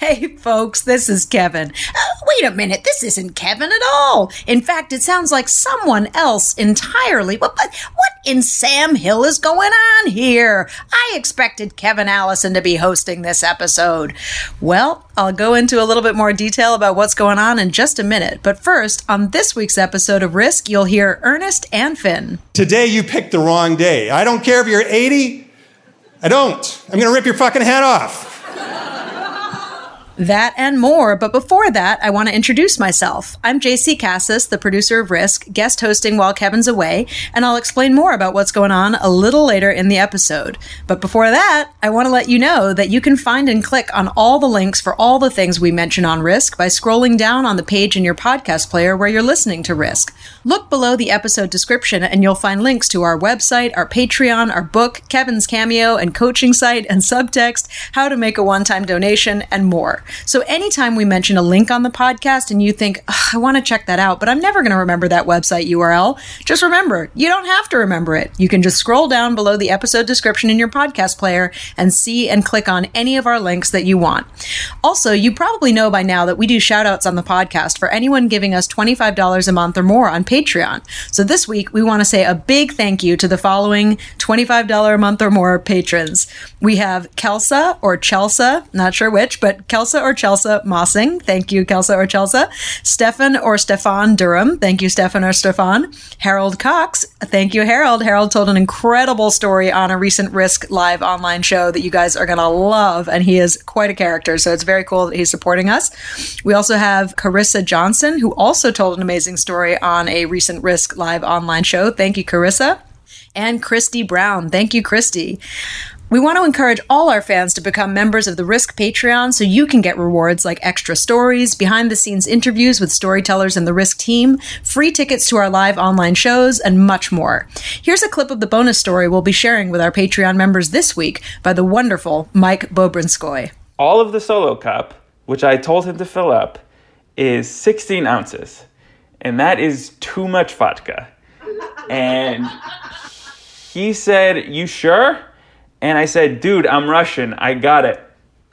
Hey folks, this is Kevin. Wait a minute, this isn't Kevin at all. In fact, it sounds like someone else entirely. But what in Sam Hill is going on here? I expected Kevin Allison to be hosting this episode. Well, I'll go into a little bit more detail about what's going on in just a minute. But first, on this week's episode of Risk, you'll hear Ernest and Finn. Today you picked the wrong day. I don't care if you're 80. I don't. I'm going to rip your fucking head off. That and more, but before that, I want to introduce myself. I'm JC Cassis, the producer of Risk, guest hosting while Kevin's away, and I'll explain more about what's going on a little later in the episode. But before that, I want to let you know that you can find and click on all the links for all the things we mention on Risk by scrolling down on the page in your podcast player where you're listening to Risk. Look below the episode description and you'll find links to our website, our Patreon, our book, Kevin's Cameo and coaching site and subtext, how to make a one-time donation, and more. So anytime we mention a link on the podcast and you think, I want to check that out, but I'm never going to remember that website URL, just remember, you don't have to remember it. You can just scroll down below the episode description in your podcast player and see and click on any of our links that you want. Also, you probably know by now that we do shout outs on the podcast for anyone giving us $25 a month or more on Patreon. So this week, we want to say a big thank you to the following $25 a month or more patrons. We have Kelsa or Chelsea, not sure which, but Kelsa or Chelsea Mossing. Thank you, Kelsa or Chelsea. Stefan or Stefan Durham. Thank you, Stefan or Stefan. Harold Cox. Thank you, Harold. Harold told an incredible story on a recent Risk live online show that you guys are going to love, and he is quite a character, so it's very cool that he's supporting us. We also have Carissa Johnson, who also told an amazing story on a recent Risk live online show. Thank you, Carissa. And Christy Brown. Thank you, Christy. We want to encourage all our fans to become members of the Risk Patreon so you can get rewards like extra stories, behind-the-scenes interviews with storytellers and the Risk team, free tickets to our live online shows, and much more. Here's a clip of the bonus story we'll be sharing with our Patreon members this week by the wonderful Mike Bobrinskoy. All of the Solo Cup, which I told him to fill up, is 16 ounces. And that is too much vodka. And he said, "You sure?" And I said, "Dude, I'm Russian. I got it."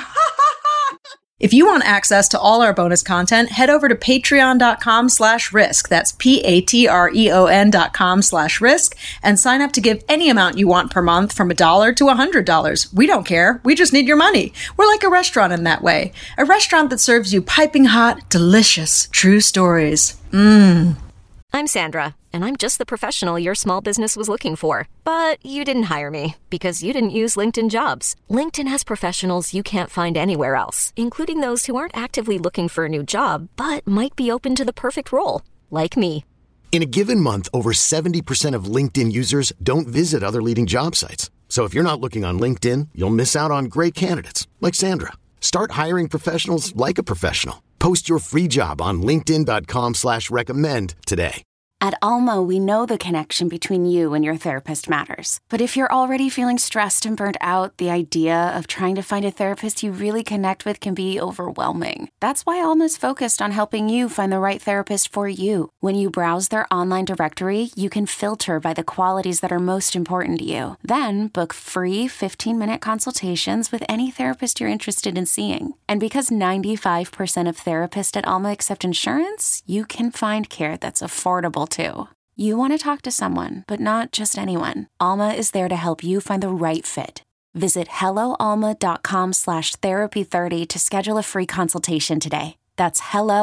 If you want access to all our bonus content, head over to patreon.com/risk. That's patreon.com/risk and sign up to give any amount you want per month from $1 to $100. We don't care. We just need your money. We're like a restaurant in that way. A restaurant that serves you piping hot, delicious, true stories. I'm Sandra, and I'm just the professional your small business was looking for. But you didn't hire me because you didn't use LinkedIn Jobs. LinkedIn has professionals you can't find anywhere else, including those who aren't actively looking for a new job, but might be open to the perfect role, like me. In a given month, over 70% of LinkedIn users don't visit other leading job sites. So if you're not looking on LinkedIn, you'll miss out on great candidates, like Sandra. Start hiring professionals like a professional. Post your free job on linkedin.com/recommend today. At Alma, we know the connection between you and your therapist matters. But if you're already feeling stressed and burnt out, the idea of trying to find a therapist you really connect with can be overwhelming. That's why Alma's focused on helping you find the right therapist for you. When you browse their online directory, you can filter by the qualities that are most important to you. Then book free 15-minute consultations with any therapist you're interested in seeing. And because 95% of therapists at Alma accept insurance, you can find care that's affordable too. You want to talk to someone, but not just anyone. Alma is there to help you find the right fit. Visit helloalma.com/therapy30 to schedule a free consultation today. That's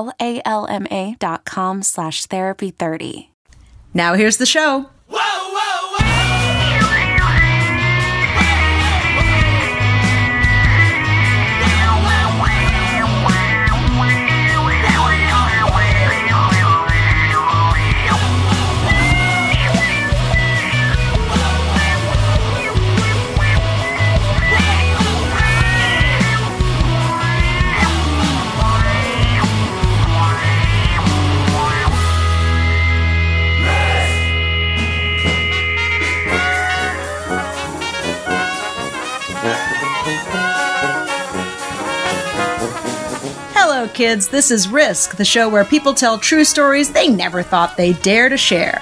helloalma.com/therapy30. Now here's the show. Whoa, whoa, whoa! Hello, kids. This is Risk, the show where people tell true stories they never thought they'd dare to share.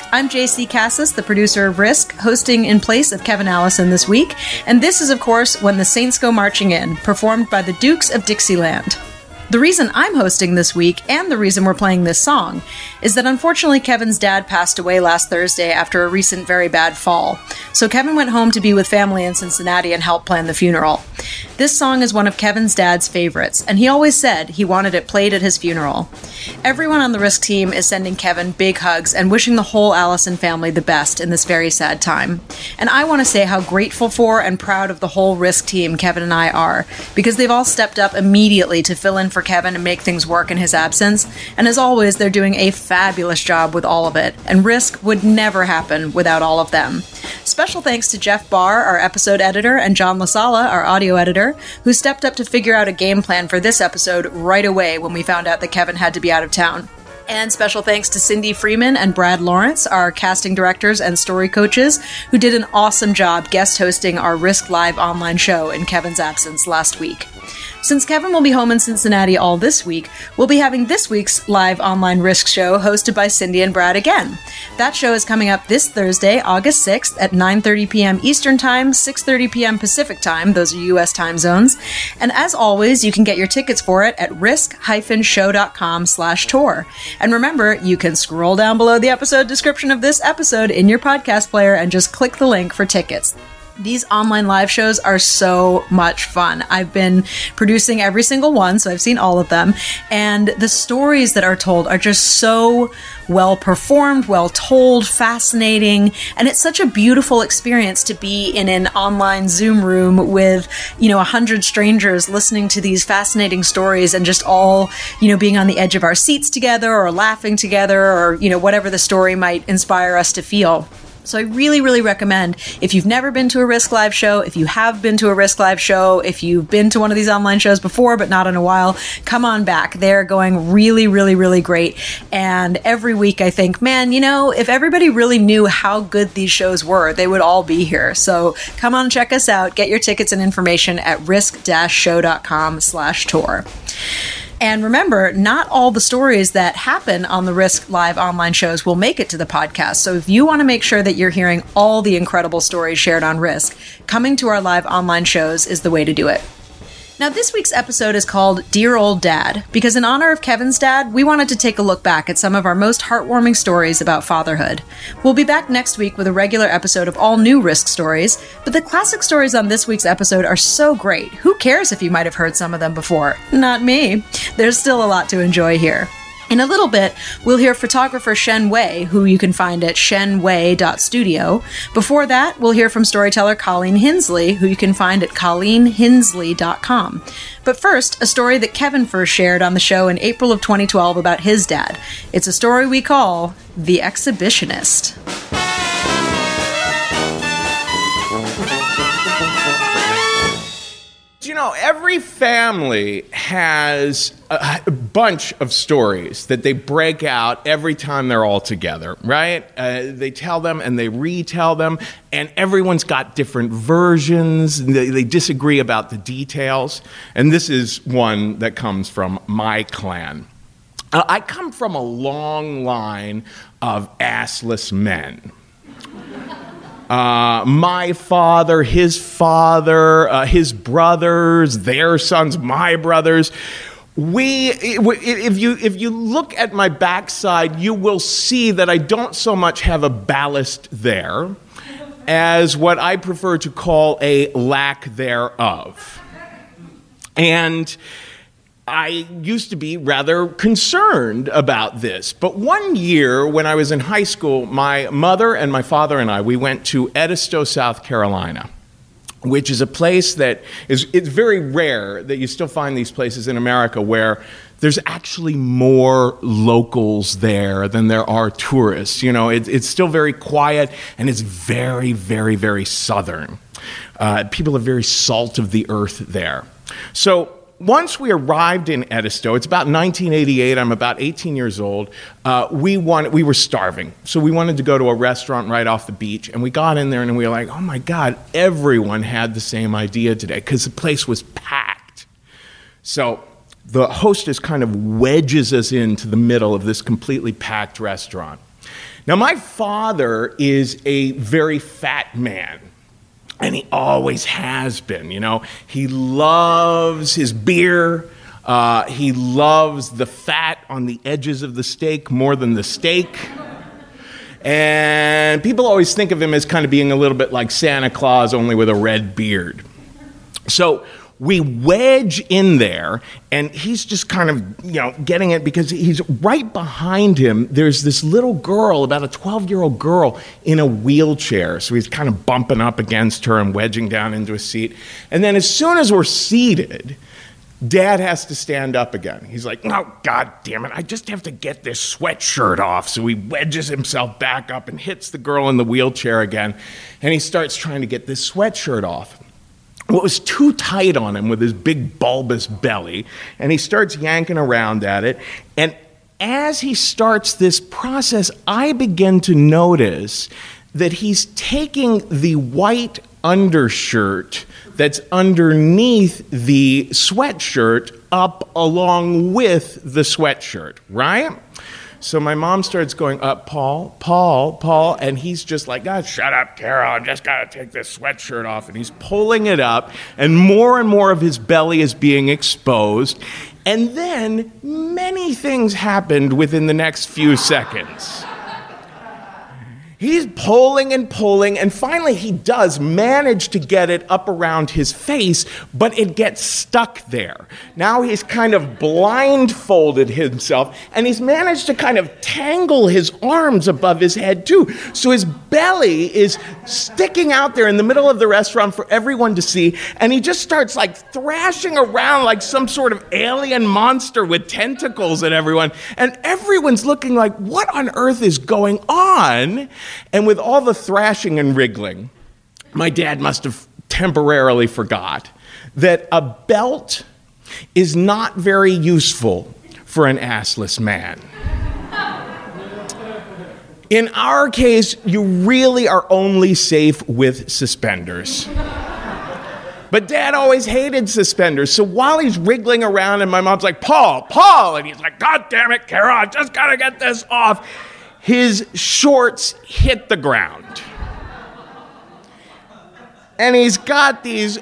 I'm JC Cassis, the producer of Risk, hosting in place of Kevin Allison this week, and this is, of course, When the Saints Go Marching In, performed by the Dukes of Dixieland. The reason I'm hosting this week, and the reason we're playing this song, is that unfortunately Kevin's dad passed away last Thursday after a recent very bad fall. So Kevin went home to be with family in Cincinnati and help plan the funeral. This song is one of Kevin's dad's favorites, and he always said he wanted it played at his funeral. Everyone on the Risk team is sending Kevin big hugs and wishing the whole Allison family the best in this very sad time. And I want to say how grateful for and proud of the whole Risk team Kevin and I are, because they've all stepped up immediately to fill in for Kevin and make things work in his absence, and as always, they're doing a fabulous job with all of it, and Risk would never happen without all of them. Special thanks to Jeff Barr, our episode editor, and John LaSala, our audio editor, who stepped up to figure out a game plan for this episode right away when we found out that Kevin had to be out of town. And special thanks to Cindy Freeman and Brad Lawrence, our casting directors and story coaches, who did an awesome job guest hosting our Risk Live online show in Kevin's absence last week. Since Kevin will be home in Cincinnati all this week, we'll be having this week's live online Risk show hosted by Cindy and Brad again. That show is coming up this Thursday, August 6th at 9:30 p.m. Eastern Time, 6:30 p.m. Pacific Time. Those are U.S. time zones. And as always, you can get your tickets for it at risk-show.com/tour. And remember, you can scroll down below the episode description of this episode in your podcast player and just click the link for tickets. These online live shows are so much fun. I've been producing every single one, so I've seen all of them. And the stories that are told are just so well performed, well told, fascinating. And it's such a beautiful experience to be in an online Zoom room with, 100 strangers listening to these fascinating stories and just all, being on the edge of our seats together or laughing together or, whatever the story might inspire us to feel. So I really, really recommend, if you've never been to a Risk Live show, if you have been to a Risk Live show, if you've been to one of these online shows before but not in a while, come on back. They're going really, really, really great. And every week I think, man, if everybody really knew how good these shows were, they would all be here. So come on, check us out. Get your tickets and information at risk-show.com/tour. And remember, not all the stories that happen on the Risk Live online shows will make it to the podcast. So if you want to make sure that you're hearing all the incredible stories shared on Risk, coming to our live online shows is the way to do it. Now, this week's episode is called Dear Old Dad, because in honor of Kevin's dad, we wanted to take a look back at some of our most heartwarming stories about fatherhood. We'll be back next week with a regular episode of all new Risk stories, but the classic stories on this week's episode are so great. Who cares if you might have heard some of them before? Not me. There's still a lot to enjoy here. In a little bit, we'll hear photographer Shen Wei, who you can find at shenwei.studio. Before that, we'll hear from storyteller Colleen Hinsley, who you can find at colleenhinsley.com. But first, a story that Kevin first shared on the show in April of 2012 about his dad. It's a story we call The Exhibitionist. Every family has a bunch of stories that they break out every time they're all together, right? They tell them and they retell them, and everyone's got different versions. They disagree about the details, and this is one that comes from my clan. I come from a long line of assless men. My father, his brothers, their sons, my brothers. If you look at my backside, you will see that I don't so much have a ballast there as what I prefer to call a lack thereof. And I used to be rather concerned about this. But one year when I was in high school, my mother and my father and we went to Edisto, South Carolina, which is a place that it's very rare that you still find these places in America where there's actually more locals there than there are tourists. It's still very quiet, and it's very, very, very southern. People are very salt of the earth there. So once we arrived in Edisto, it's about 1988, I'm about 18 years old, we were starving. So we wanted to go to a restaurant right off the beach, and we got in there and we were like, oh my God, everyone had the same idea today, because the place was packed. So the hostess kind of wedges us into the middle of this completely packed restaurant. Now, my father is a very fat man, and he always has been, you know. He loves his beer. He loves the fat on the edges of the steak more than the steak. And people always think of him as kind of being a little bit like Santa Claus, only with a red beard. So we wedge in there, and he's just kind of, you know, getting it because he's right behind him. There's this little girl, about a 12-year-old girl, in a wheelchair. So he's kind of bumping up against her and wedging down into a seat. And then as soon as we're seated, Dad has to stand up again. He's like, "Oh, God damn it, I just have to get this sweatshirt off." So he wedges himself back up and hits the girl in the wheelchair again. And he starts trying to get this sweatshirt off. Well, it was too tight on him with his big bulbous belly, and he starts yanking around at it. And as he starts this process, I begin to notice that he's taking the white undershirt that's underneath the sweatshirt up along with the sweatshirt, right? So my mom starts going, Paul, and he's just like, "God, shut up, Carol, I just gotta take this sweatshirt off." And he's pulling it up, and more of his belly is being exposed. And then many things happened within the next few seconds. He's pulling, and finally he does manage to get it up around his face, but it gets stuck there. Now he's kind of blindfolded himself, and he's managed to kind of tangle his arms above his head too. So his belly is sticking out there in the middle of the restaurant for everyone to see, and he just starts like thrashing around like some sort of alien monster with tentacles at everyone. And everyone's looking like, what on earth is going on? And with all the thrashing and wriggling, my dad must have temporarily forgot that a belt is not very useful for an assless man. In our case, you really are only safe with suspenders. But Dad always hated suspenders, so while he's wriggling around and my mom's like, Paul, and he's like, "God damn it, Carol, I just gotta get this off," his shorts hit the ground. And he's got these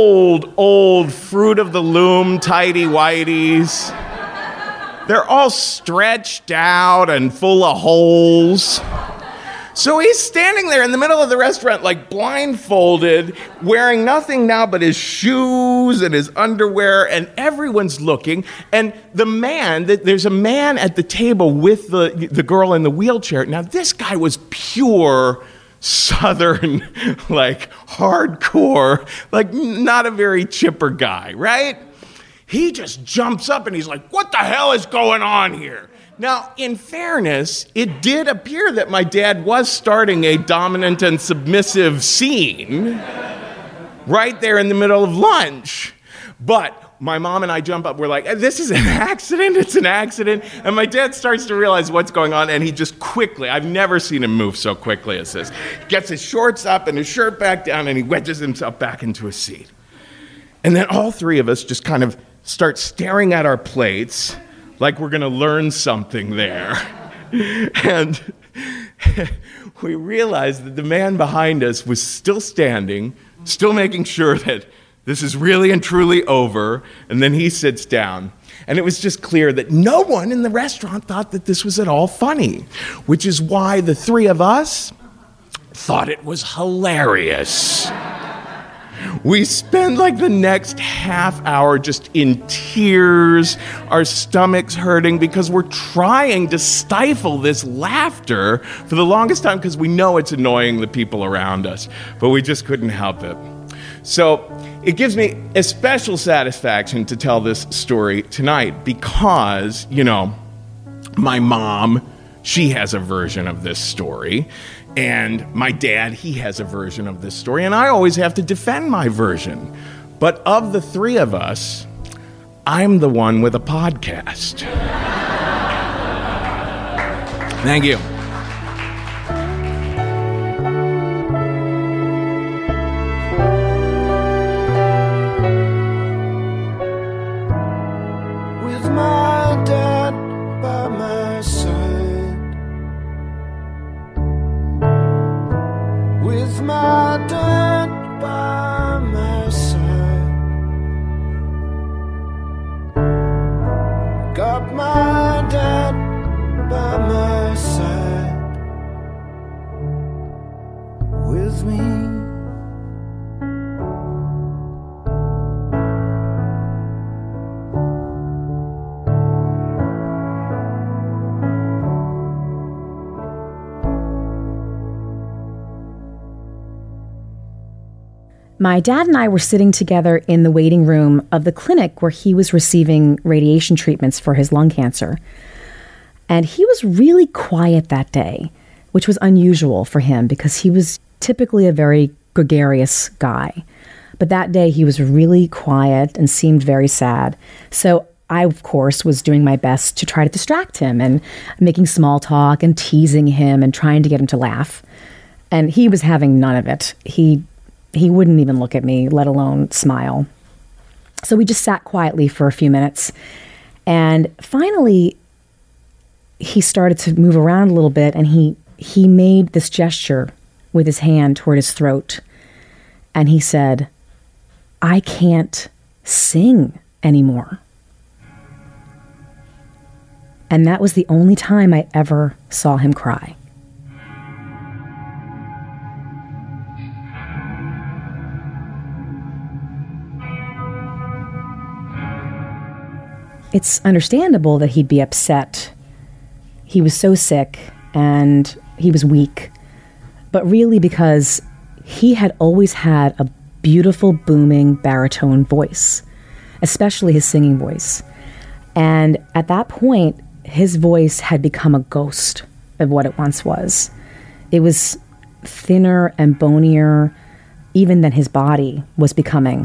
old Fruit of the Loom tighty-whities. They're all stretched out and full of holes. So he's standing there in the middle of the restaurant, like blindfolded, wearing nothing now but his shoes and his underwear, and everyone's looking. And there's a man at the table with the girl in the wheelchair. Now, this guy was pure Southern, like hardcore, like not a very chipper guy, right? He just jumps up and he's like, "What the hell is going on here?" Now, in fairness, it did appear that my dad was starting a dominant and submissive scene right there in the middle of lunch. But my mom and I jump up, we're like, "This is an accident, it's an accident." And my dad starts to realize what's going on, and he just quickly, I've never seen him move so quickly as this, gets his shorts up and his shirt back down, and he wedges himself back into a seat. And then all three of us just kind of start staring at our plates like we're going to learn something there. And we realized that the man behind us was still standing, still making sure that this is really and truly over, and then he sits down. And it was just clear that no one in the restaurant thought that this was at all funny, which is why the three of us thought it was hilarious. We spend like the next half hour just in tears, our stomachs hurting because we're trying to stifle this laughter for the longest time because we know it's annoying the people around us, but we just couldn't help it. So it gives me a special satisfaction to tell this story tonight because, you know, my mom, she has a version of this story. And my dad, he has a version of this story, and I always have to defend my version. But of the three of us, I'm the one with a podcast. Thank you. With my dad by my side, got my dad by my side with me. My dad and I were sitting together in the waiting room of the clinic where he was receiving radiation treatments for his lung cancer. And he was really quiet that day, which was unusual for him because he was typically a very gregarious guy. But that day he was really quiet and seemed very sad. So I, of course, was doing my best to try to distract him and making small talk and teasing him and trying to get him to laugh. And he was having none of it. He wouldn't even look at me, let alone smile. So we just sat quietly for a few minutes. And finally, he started to move around a little bit, and he made this gesture with his hand toward his throat. And he said, "I can't sing anymore." And that was the only time I ever saw him cry. It's understandable that he'd be upset. He was so sick and he was weak, but really because he had always had a beautiful, booming baritone voice, especially his singing voice. And at that point, his voice had become a ghost of what it once was. It was thinner and bonier even than his body was becoming.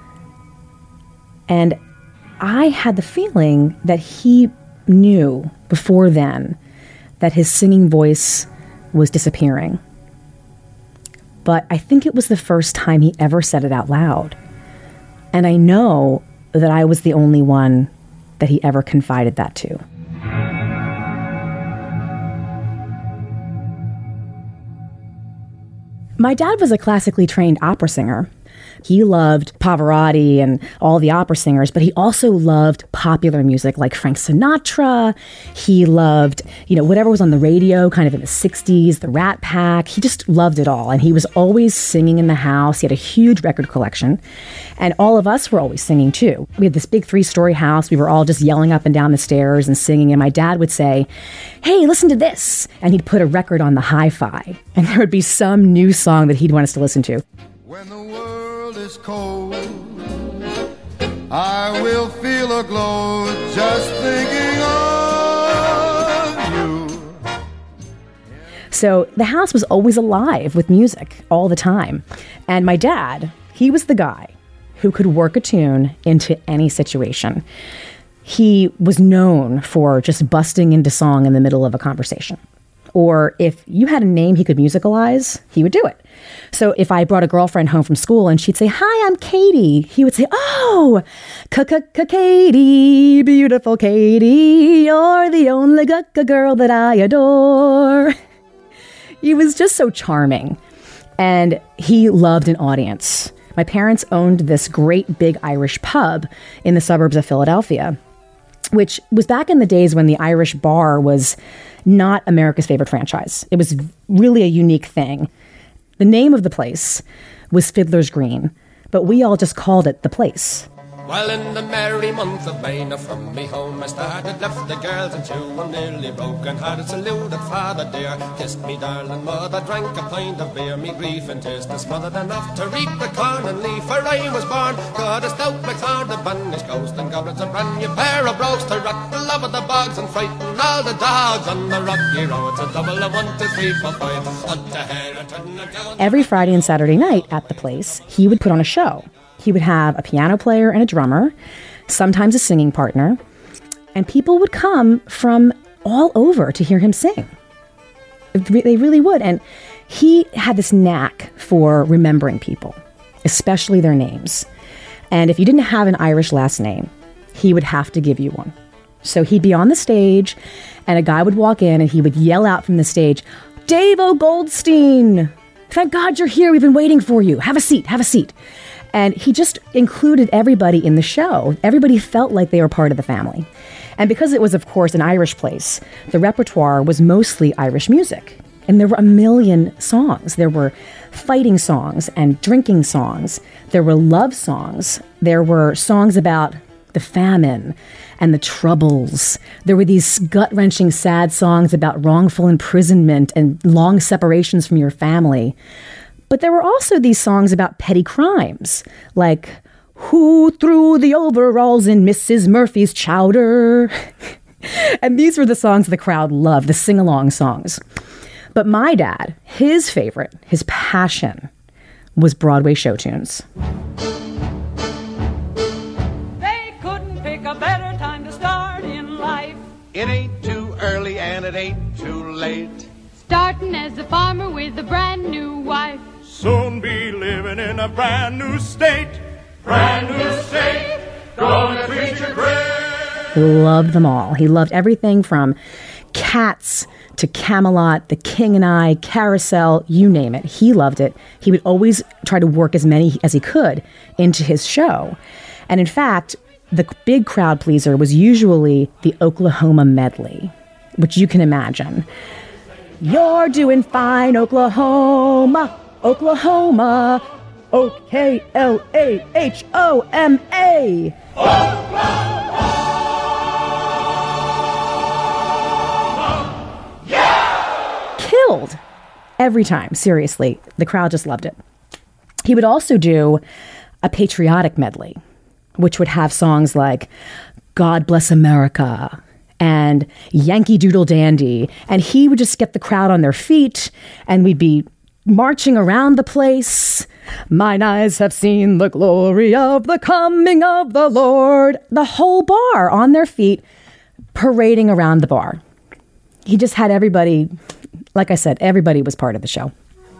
And I had the feeling that he knew before then that his singing voice was disappearing. But I think it was the first time he ever said it out loud. And I know that I was the only one that he ever confided that to. My dad was a classically trained opera singer. He loved Pavarotti and all the opera singers, but he also loved popular music like Frank Sinatra. He loved, whatever was on the radio kind of in the 60s, the Rat Pack. He just loved it all. And he was always singing in the house. He had a huge record collection. And all of us were always singing too. We had this big 3-story house. We were all just yelling up and down the stairs and singing. And my dad would say, "Hey, listen to this." And he'd put a record on the hi-fi. And there would be some new song that he'd want us to listen to. When the world is cold, I will feel a glow just thinking of you. So the house was always alive with music all the time. And my dad, he was the guy who could work a tune into any situation. He was known for just busting into song in the middle of a conversation. Or if you had a name he could musicalize, he would do it. So if I brought a girlfriend home from school and she'd say, "Hi, I'm Katie," he would say, "Oh, Katie, beautiful Katie, you're the only girl that I adore." He was just so charming. And he loved an audience. My parents owned this great big Irish pub in the suburbs of Philadelphia, which was back in the days when the Irish bar was not America's favorite franchise. It was really a unique thing. The name of the place was Fiddler's Green, but we all just called it The Place. Well, in the merry month of May, now from me home I started, left the girls and two, I'm nearly broken hearted, saluted father dear, kissed me darling mother, drank a pint of beer, me grief and tears to smothered enough to reap the corn and leaf, for I was born, God a stout McLeod, a banished ghost, and goblins a brand new pair of brogues to rock the love of the bogs and frighten all the dogs on the rocky road. It's a double of 1, 2, 3, 4, 5. Every Friday and Saturday night at The Place, he would put on a show. He would have a piano player and a drummer, sometimes a singing partner, and people would come from all over to hear him sing. They really would. And he had this knack for remembering people, especially their names. And if you didn't have an Irish last name, he would have to give you one. So he'd be on the stage, and a guy would walk in, and he would yell out from the stage, "Dave O. Goldstein! Thank God you're here. We've been waiting for you. Have a seat, have a seat." And he just included everybody in the show. Everybody felt like they were part of the family. And because it was, of course, an Irish place, the repertoire was mostly Irish music. And there were a million songs. There were fighting songs and drinking songs. There were love songs. There were songs about the famine and the troubles. There were these gut-wrenching sad songs about wrongful imprisonment and long separations from your family. But there were also these songs about petty crimes, like, "Who threw the overalls in Mrs. Murphy's chowder?" And these were the songs the crowd loved, the sing-along songs. But my dad, his favorite, his passion, was Broadway show tunes. They couldn't pick a better time to start in life. It ain't too early and it ain't too late. Starting as a farmer with a brand new wife. Soon be living in a brand new state. Brand new state, gonna treat you great. He loved them all. He loved everything from Cats to Camelot, The King and I, Carousel, you name it. He loved it. He would always try to work as many as he could into his show. And in fact, the big crowd pleaser was usually the Oklahoma medley, which you can imagine. You're doing fine, Oklahoma, Oklahoma, O-K-L-A-H-O-M-A. Killed every time, seriously. The crowd just loved it. He would also do a patriotic medley, which would have songs like God Bless America and Yankee Doodle Dandy. And he would just get the crowd on their feet, and we'd be marching around the place. Mine eyes have seen the glory of the coming of the Lord. The whole bar on their feet, parading around the bar. He just had everybody, like I said, everybody was part of the show.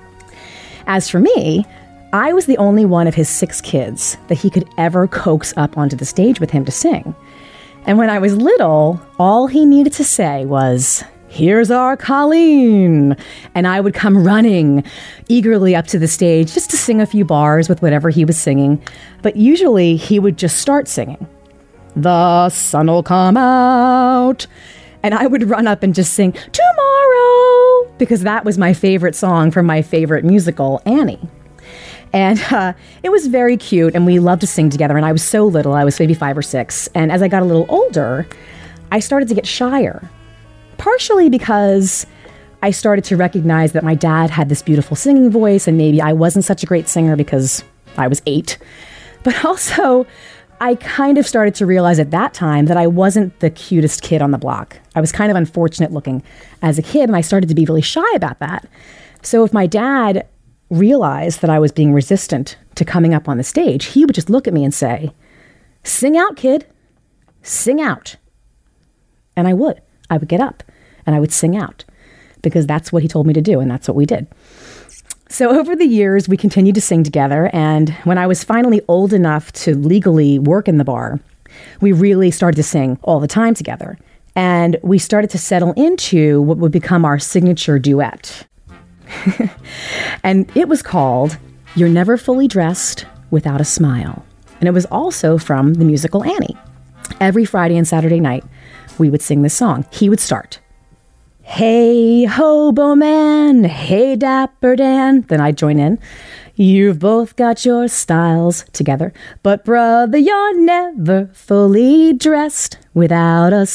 As for me, I was the only one of his 6 kids that he could ever coax up onto the stage with him to sing. And when I was little, all he needed to say was, "Here's our Colleen." And I would come running eagerly up to the stage just to sing a few bars with whatever he was singing. But usually he would just start singing, "The sun'll come out." And I would run up and just sing, "Tomorrow," because that was my favorite song from my favorite musical, Annie. And it was very cute, and we loved to sing together. And I was so little, I was maybe 5 or 6. And as I got a little older, I started to get shyer. Partially because I started to recognize that my dad had this beautiful singing voice, and maybe I wasn't such a great singer because I was 8. But also, I kind of started to realize at that time that I wasn't the cutest kid on the block. I was kind of unfortunate looking as a kid, and I started to be really shy about that. So if my dad realized that I was being resistant to coming up on the stage, he would just look at me and say, "Sing out, kid. Sing out." And I would get up and I would sing out because that's what he told me to do, and that's what we did. So over the years, we continued to sing together, and when I was finally old enough to legally work in the bar, we really started to sing all the time together. And we started to settle into what would become our signature duet. And it was called "You're Never Fully Dressed Without a Smile." And it was also from the musical Annie. Every Friday and Saturday night, we would sing this song. He would start, "Hey, hobo man, hey, dapper Dan." Then I'd join in. "You've both got your styles together, but brother, you're never fully dressed without a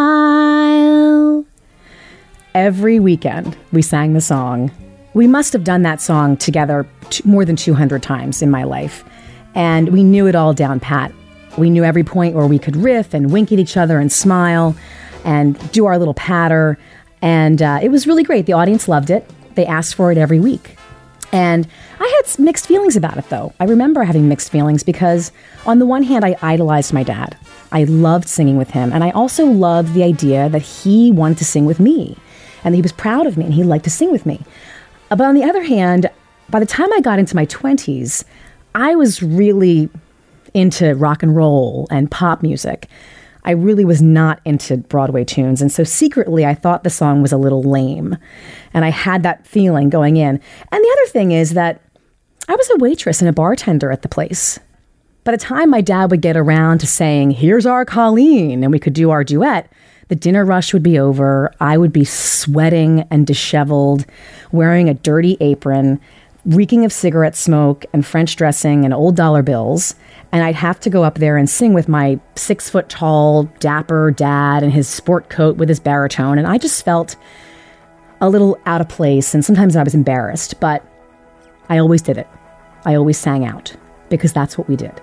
smile." Every weekend, we sang the song. We must have done that song together more than 200 times in my life. And we knew it all down pat. We knew every point where we could riff and wink at each other and smile and do our little patter. And it was really great. The audience loved it. They asked for it every week. And I had mixed feelings about it, though. I remember having mixed feelings because, on the one hand, I idolized my dad. I loved singing with him. And I also loved the idea that he wanted to sing with me. And he was proud of me and he liked to sing with me. But on the other hand, by the time I got into my 20s, I was really into rock and roll and pop music. I really was not into Broadway tunes. And so secretly, I thought the song was a little lame. And I had that feeling going in. And the other thing is that I was a waitress and a bartender at the place. By the time my dad would get around to saying, "Here's our Colleen," and we could do our duet, the dinner rush would be over. I would be sweating and disheveled, wearing a dirty apron, reeking of cigarette smoke and French dressing and old dollar bills. And I'd have to go up there and sing with my 6-foot-tall, dapper dad in his sport coat with his baritone. And I just felt a little out of place. And sometimes I was embarrassed, but I always did it. I always sang out because that's what we did.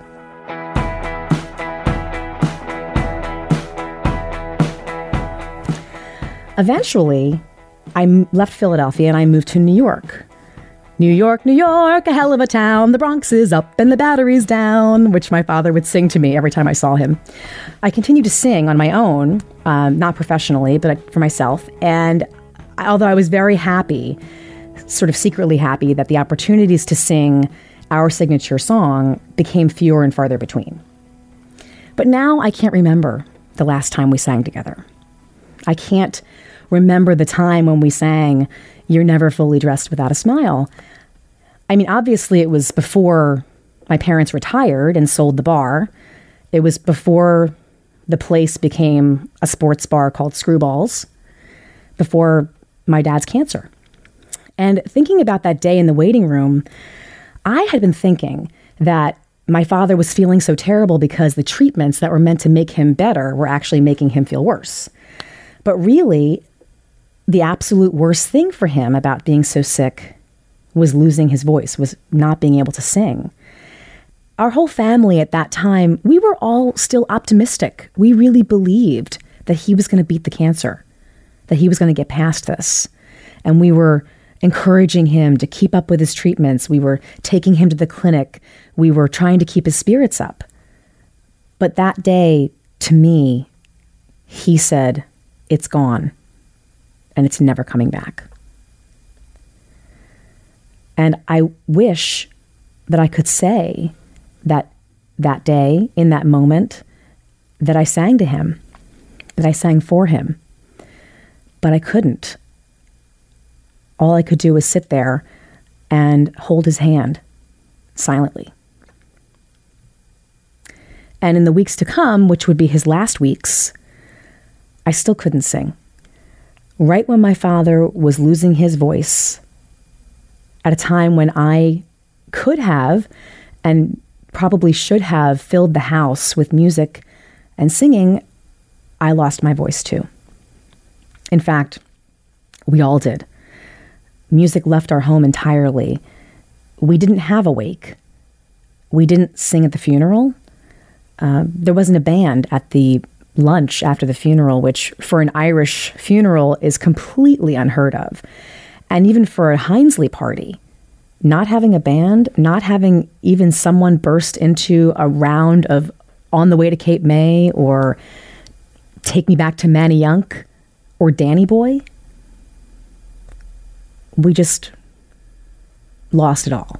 Eventually, I left Philadelphia and I moved to New York. New York, New York, a hell of a town. The Bronx is up and the Battery's down, which my father would sing to me every time I saw him. I continued to sing on my own, not professionally, but for myself. And although I was very happy, sort of secretly happy, that the opportunities to sing our signature song became fewer and farther between. But now I can't remember the last time we sang together. I can't remember the time when we sang "You're Never Fully Dressed Without a Smile." I mean, obviously it was before my parents retired and sold the bar. It was before the place became a sports bar called Screwballs, before my dad's cancer. And thinking about that day in the waiting room, I had been thinking that my father was feeling so terrible because the treatments that were meant to make him better were actually making him feel worse. But really, the absolute worst thing for him about being so sick was losing his voice, was not being able to sing. Our whole family at that time, we were all still optimistic. We really believed that he was going to beat the cancer, that he was going to get past this. And we were encouraging him to keep up with his treatments. We were taking him to the clinic. We were trying to keep his spirits up. But that day, to me, he said, "It's gone, and it's never coming back." And I wish that I could say that that day, in that moment, that I sang to him, that I sang for him. But I couldn't. All I could do was sit there and hold his hand silently. And in the weeks to come, which would be his last weeks, I still couldn't sing. Right when my father was losing his voice, at a time when I could have and probably should have filled the house with music and singing, I lost my voice too. In fact, we all did. Music left our home entirely. We didn't have a wake. We didn't sing at the funeral. There wasn't a band at the lunch after the funeral, which for an Irish funeral is completely unheard of. And even for a Hinesley party, not having a band, not having even someone burst into a round of On the Way to Cape May or Take Me Back to Manayunk or Danny Boy, we just lost it all.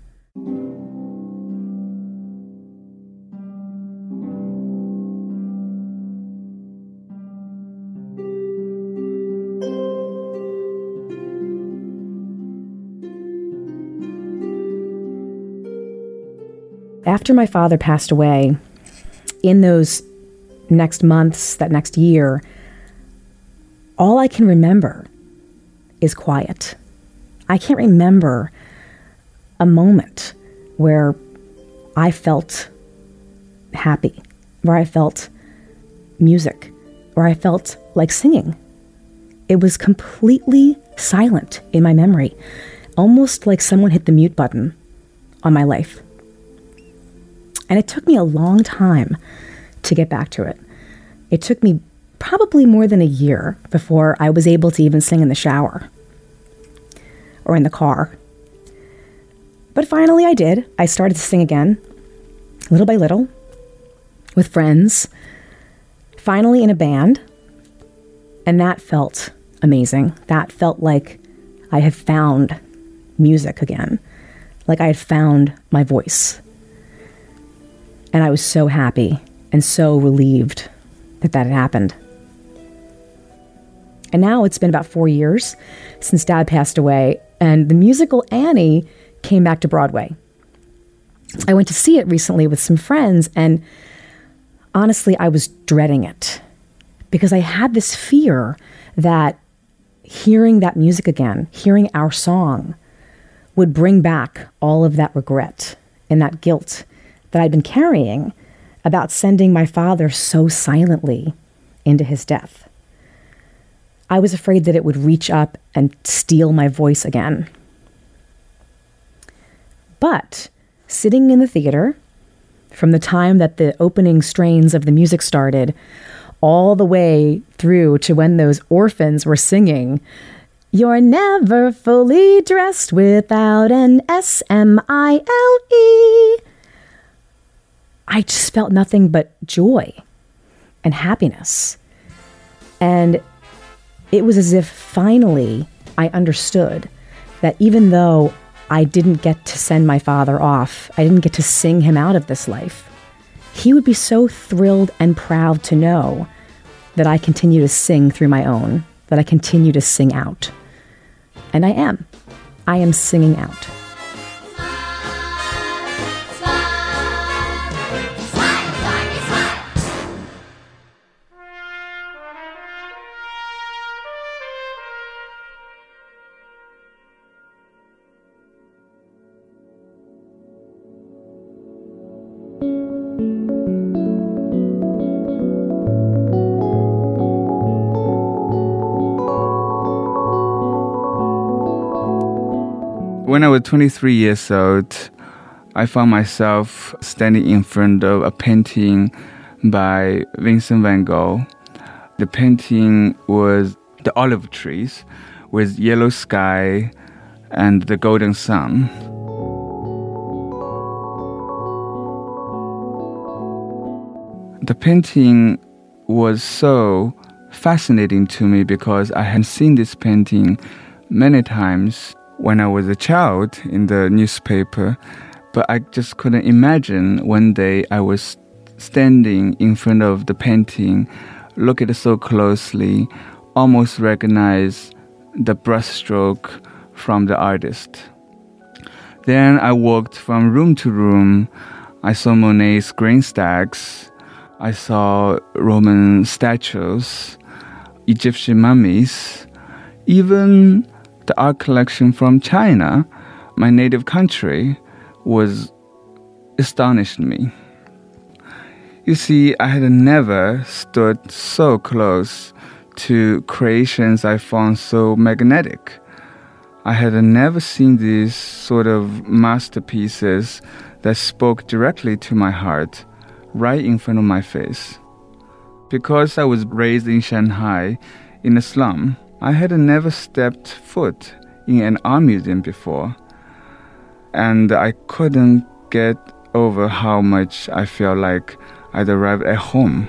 After my father passed away, in those next months, that next year, all I can remember is quiet. I can't remember a moment where I felt happy, where I felt music, where I felt like singing. It was completely silent in my memory, almost like someone hit the mute button on my life. And it took me a long time to get back to it. It took me probably more than a year before I was able to even sing in the shower or in the car. But finally I did. I started to sing again, little by little, with friends, finally in a band. And that felt amazing. That felt like I had found music again, like I had found my voice. And I was so happy and so relieved that that had happened. And now it's been about 4 years since Dad passed away, and the musical Annie came back to Broadway. I went to see it recently with some friends, and honestly, I was dreading it because I had this fear that hearing that music again, hearing our song, would bring back all of that regret and that guilt that I'd been carrying about sending my father so silently into his death. I was afraid that it would reach up and steal my voice again. But sitting in the theater, from the time that the opening strains of the music started, all the way through to when those orphans were singing, "You're never fully dressed without an SMILE," I just felt nothing but joy and happiness. And it was as if finally I understood that even though I didn't get to send my father off, I didn't get to sing him out of this life, he would be so thrilled and proud to know that I continue to sing through my own, that I continue to sing out. And I am. I am singing out. When I was 23 years old, I found myself standing in front of a painting by Vincent van Gogh. The painting was the olive trees with yellow sky and the golden sun. The painting was so fascinating to me because I had seen this painting many times when I was a child in the newspaper, but I just couldn't imagine one day I was standing in front of the painting, look at it so closely, almost recognize the brushstroke from the artist. Then I walked from room to room. I saw Monet's grain stacks. I saw Roman statues, Egyptian mummies, even the art collection from China, my native country, was astonished me. You see, I had never stood so close to creations I found so magnetic. I had never seen these sort of masterpieces that spoke directly to my heart, right in front of my face. Because I was raised in Shanghai, in a slum, I had never stepped foot in an art museum before, and I couldn't get over how much I felt like I'd arrived at home.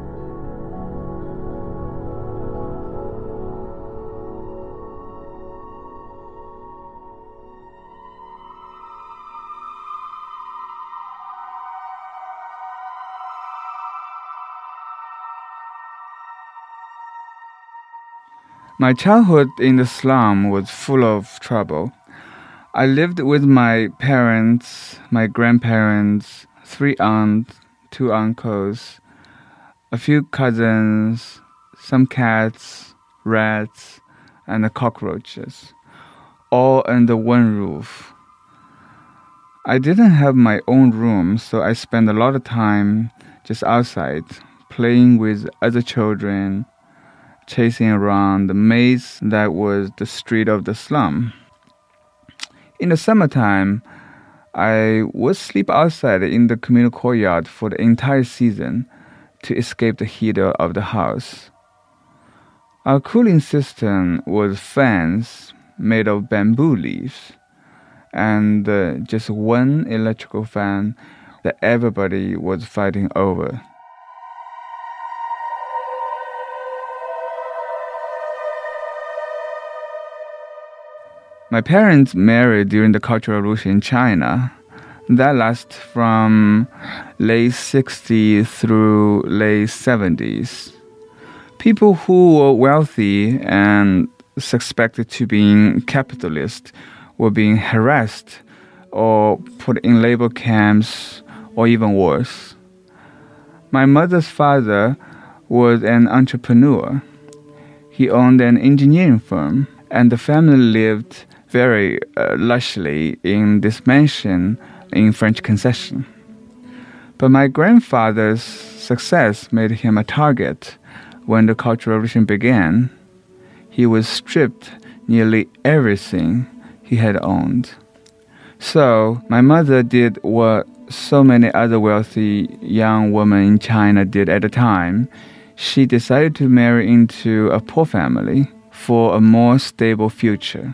My childhood in the slum was full of trouble. I lived with my parents, my grandparents, 3 aunts, 2 uncles, a few cousins, some cats, rats, and cockroaches, all under one roof. I didn't have my own room, so I spent a lot of time just outside, playing with other children, chasing around the maze that was the street of the slum. In the summertime, I would sleep outside in the communal courtyard for the entire season to escape the heat of the house. Our cooling system was fans made of bamboo leaves and just one electrical fan that everybody was fighting over. My parents married during the Cultural Revolution in China. That lasted from late 60s through late 70s. People who were wealthy and suspected to be capitalist were being harassed or put in labor camps, or even worse. My mother's father was an entrepreneur. He owned an engineering firm, and the family lived very lushly in this mansion in French Concession. But my grandfather's success made him a target when the Cultural Revolution began. He was stripped nearly everything he had owned. So my mother did what so many other wealthy young women in China did at the time. She decided to marry into a poor family for a more stable future.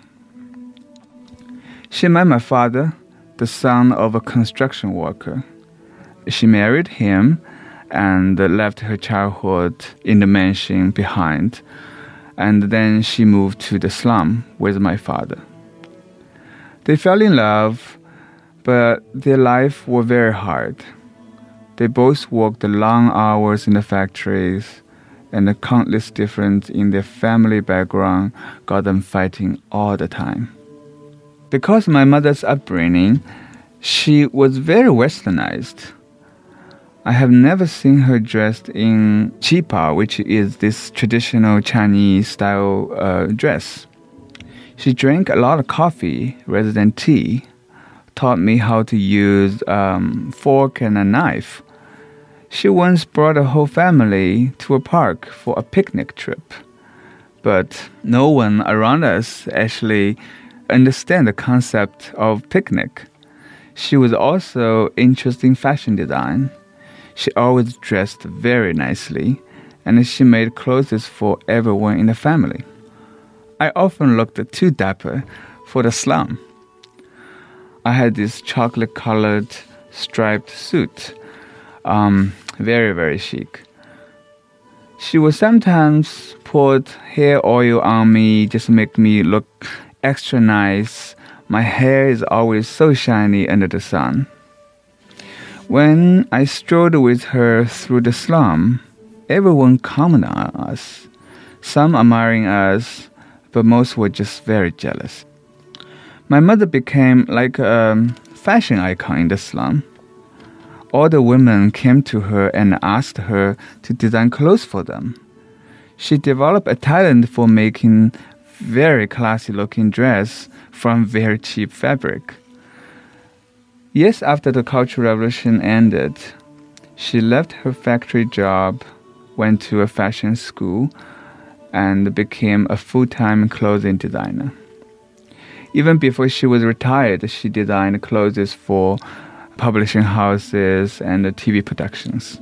She met my father, the son of a construction worker. She married him and left her childhood in the mansion behind. And then she moved to the slum with my father. They fell in love, but their life was very hard. They both worked long hours in the factories, and the countless difference in their family background got them fighting all the time. Because of my mother's upbringing, she was very westernized. I have never seen her dressed in qipao, which is this traditional Chinese-style dress. She drank a lot of coffee rather than tea, taught me how to use fork and a knife. She once brought a whole family to a park for a picnic trip. But no one around us actually understand the concept of picnic. She was also interested in fashion design. She always dressed very nicely, and she made clothes for everyone in the family. I often looked too dapper for the slum. I had this chocolate-colored striped suit, very, very chic. She would sometimes put hair oil on me just to make me look extra nice. My hair is always so shiny under the sun. When I strolled with her through the slum, everyone commented on us, some admiring us, but most were just very jealous. My mother became like a fashion icon in the slum. All the women came to her and asked her to design clothes for them. She developed a talent for making very classy-looking dress from very cheap fabric. Years after the Cultural Revolution ended, she left her factory job, went to a fashion school, and became a full-time clothing designer. Even before she was retired, she designed clothes for publishing houses and TV productions.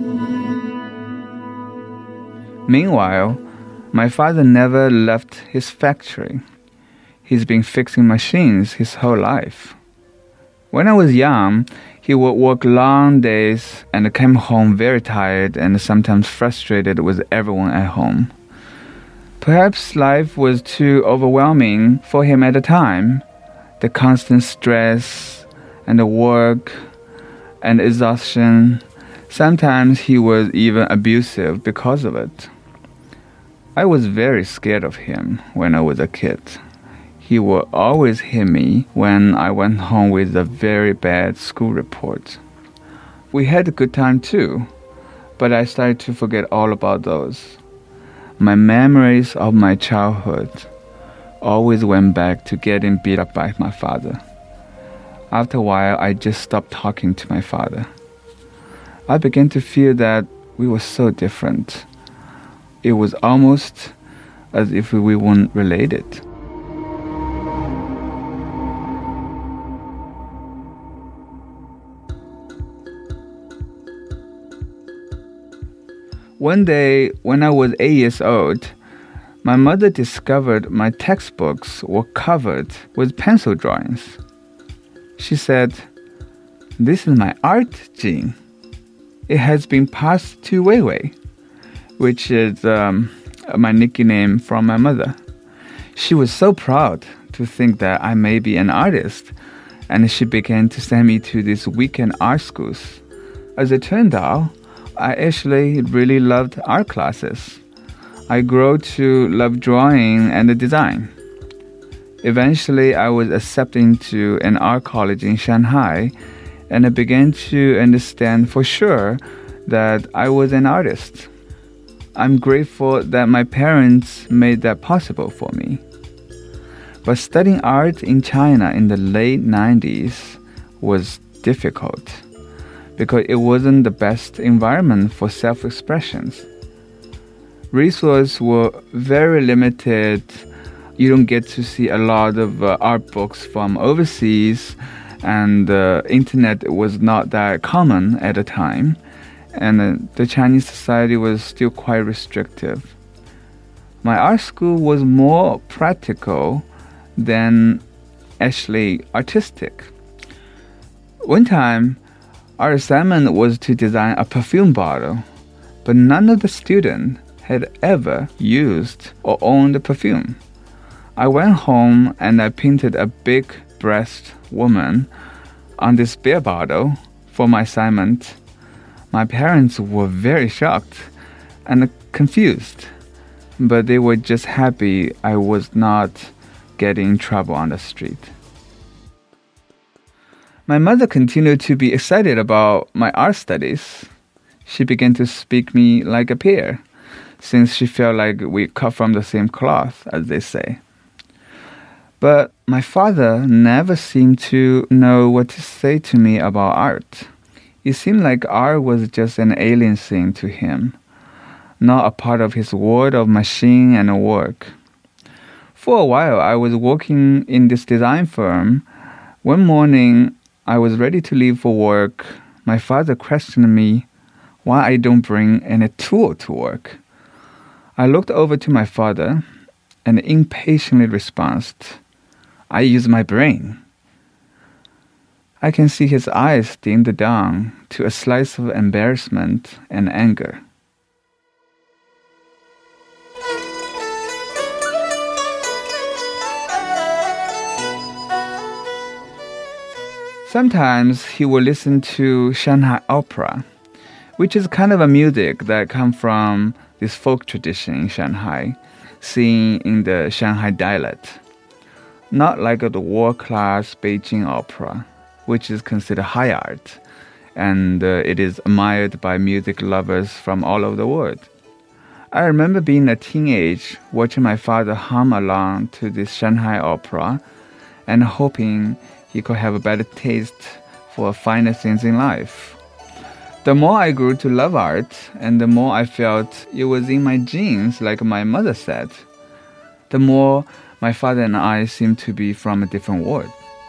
Meanwhile, my father never left his factory. He's been fixing machines his whole life. When I was young, he would work long days and came home very tired and sometimes frustrated with everyone at home. Perhaps life was too overwhelming for him at the time. The constant stress and the work and exhaustion. Sometimes he was even abusive because of it. I was very scared of him when I was a kid. He would always hit me when I went home with a very bad school report. We had a good time too, but I started to forget all about those. My memories of my childhood always went back to getting beat up by my father. After a while, I just stopped talking to my father. I began to feel that we were so different. It was almost as if we weren't related. One day, when I was 8 years old, my mother discovered my textbooks were covered with pencil drawings. She said, "This is my art gene. It has been passed to Weiwei," which is my nickname from my mother. She was so proud to think that I may be an artist, and she began to send me to these weekend art schools. As it turned out, I actually really loved art classes. I grew to love drawing and design. Eventually, I was accepted into an art college in Shanghai, and I began to understand for sure that I was an artist. I'm grateful that my parents made that possible for me. But studying art in China in the late 90s was difficult because it wasn't the best environment for self-expressions. Resources were very limited. You don't get to see a lot of art books from overseas, and the internet was not that common at the time, and the Chinese society was still quite restrictive. My art school was more practical than actually artistic. One time, our assignment was to design a perfume bottle, but none of the students had ever used or owned a perfume. I went home and I painted a big-breasted woman on this beer bottle for my assignment. My parents were very shocked and confused, but they were just happy I was not getting in trouble on the street. My mother continued to be excited about my art studies. She began to speak me like a peer, since she felt like we cut from the same cloth, as they say. But my father never seemed to know what to say to me about art. It seemed like art was just an alien thing to him, not a part of his world of machine and work. For a while, I was working in this design firm. One morning, I was ready to leave for work. My father questioned me why I don't bring any tool to work. I looked over to my father and impatiently responded, "I use my brain." I can see his eyes dimmed down to a slice of embarrassment and anger. Sometimes he will listen to Shanghai opera, which is kind of a music that comes from this folk tradition in Shanghai, seen in the Shanghai dialect. Not like the world-class Beijing opera, which is considered high art, and it is admired by music lovers from all over the world. I remember being a teenager, watching my father hum along to this Shanghai opera, and hoping he could have a better taste for finer things in life. The more I grew to love art, and the more I felt it was in my genes, like my mother said, the more my father and I seemed to be from a different world.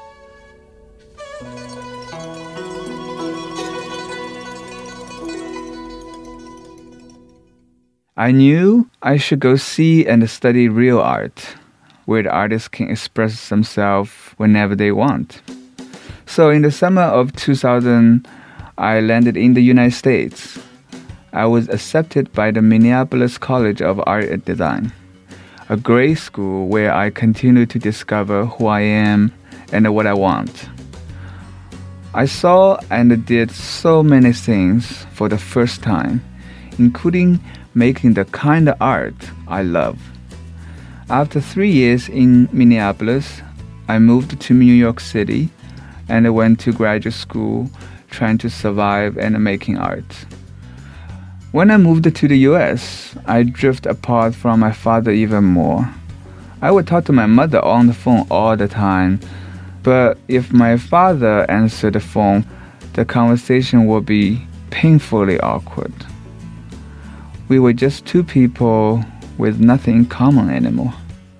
I knew I should go see and study real art, where the artists can express themselves whenever they want. So in the summer of 2000, I landed in the United States. I was accepted by the Minneapolis College of Art and Design, a great school where I continue to discover who I am and what I want. I saw and did so many things for the first time, including making the kind of art I love. After 3 years in Minneapolis, I moved to New York City and I went to graduate school trying to survive and making art. When I moved to the US, I drifted apart from my father even more. I would talk to my mother on the phone all the time, but if my father answered the phone, the conversation would be painfully awkward. We were just two people with nothing in common anymore.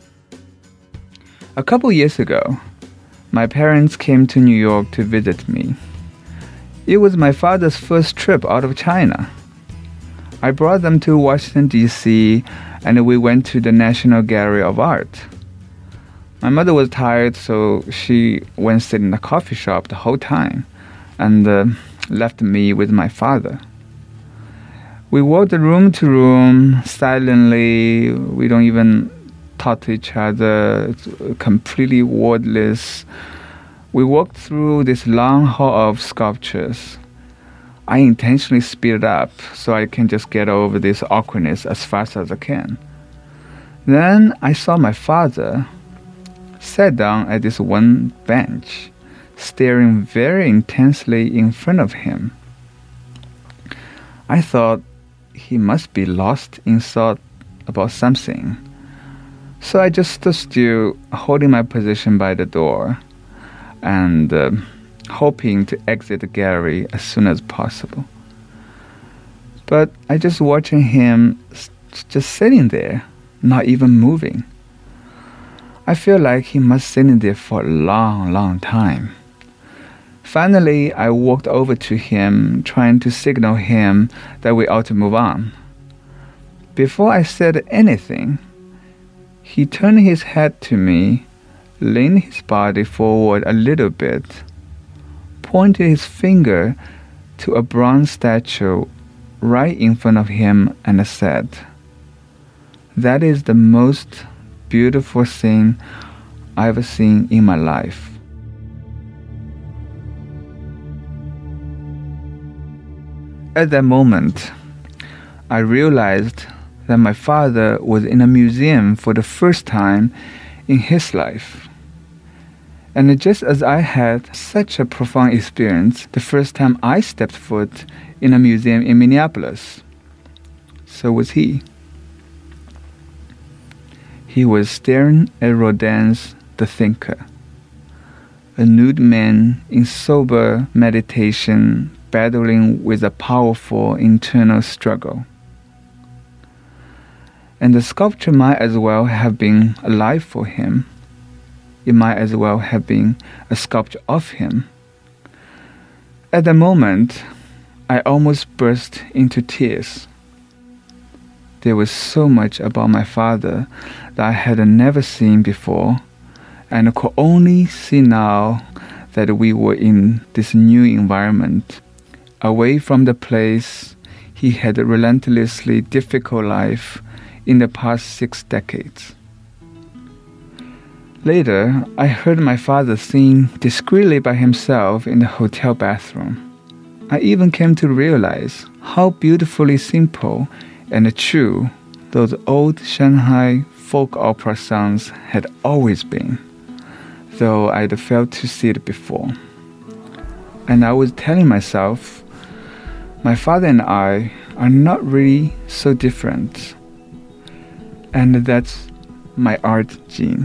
A couple years ago, my parents came to New York to visit me. It was my father's first trip out of China. I brought them to Washington, D.C., and we went to the National Gallery of Art. My mother was tired, so she went sit in a coffee shop the whole time and left me with my father. We walked room to room silently. We don't even talk to each other. It's completely wordless. We walked through this long hall of sculptures. I intentionally speed up so I can just get over this awkwardness as fast as I can. Then I saw my father sat down at this one bench, staring very intensely in front of him. I thought he must be lost in thought about something. So I just stood still, holding my position by the door and hoping to exit the gallery as soon as possible. But I just watching him just sitting there, not even moving. I feel like he must sitting there for a long, long time. Finally, I walked over to him, trying to signal him that we ought to move on. Before I said anything, he turned his head to me, leaned his body forward a little bit, pointed his finger to a bronze statue right in front of him and said, "That is the most beautiful thing I've seen in my life." At that moment, I realized that my father was in a museum for the first time in his life. And just as I had such a profound experience the first time I stepped foot in a museum in Minneapolis, so was he. He was staring at Rodin's The Thinker, a nude man in sober meditation battling with a powerful internal struggle. And the sculpture might as well have been alive for him. It might as well have been a sculpture of him. At the moment, I almost burst into tears. There was so much about my father that I had never seen before, and I could only see now that we were in this new environment, away from the place he had a relentlessly difficult life in the past 6 decades. Later, I heard my father sing discreetly by himself in the hotel bathroom. I even came to realize how beautifully simple and true those old Shanghai folk opera songs had always been, though I'd failed to see it before. And I was telling myself, my father and I are not really so different. And that's my art gene.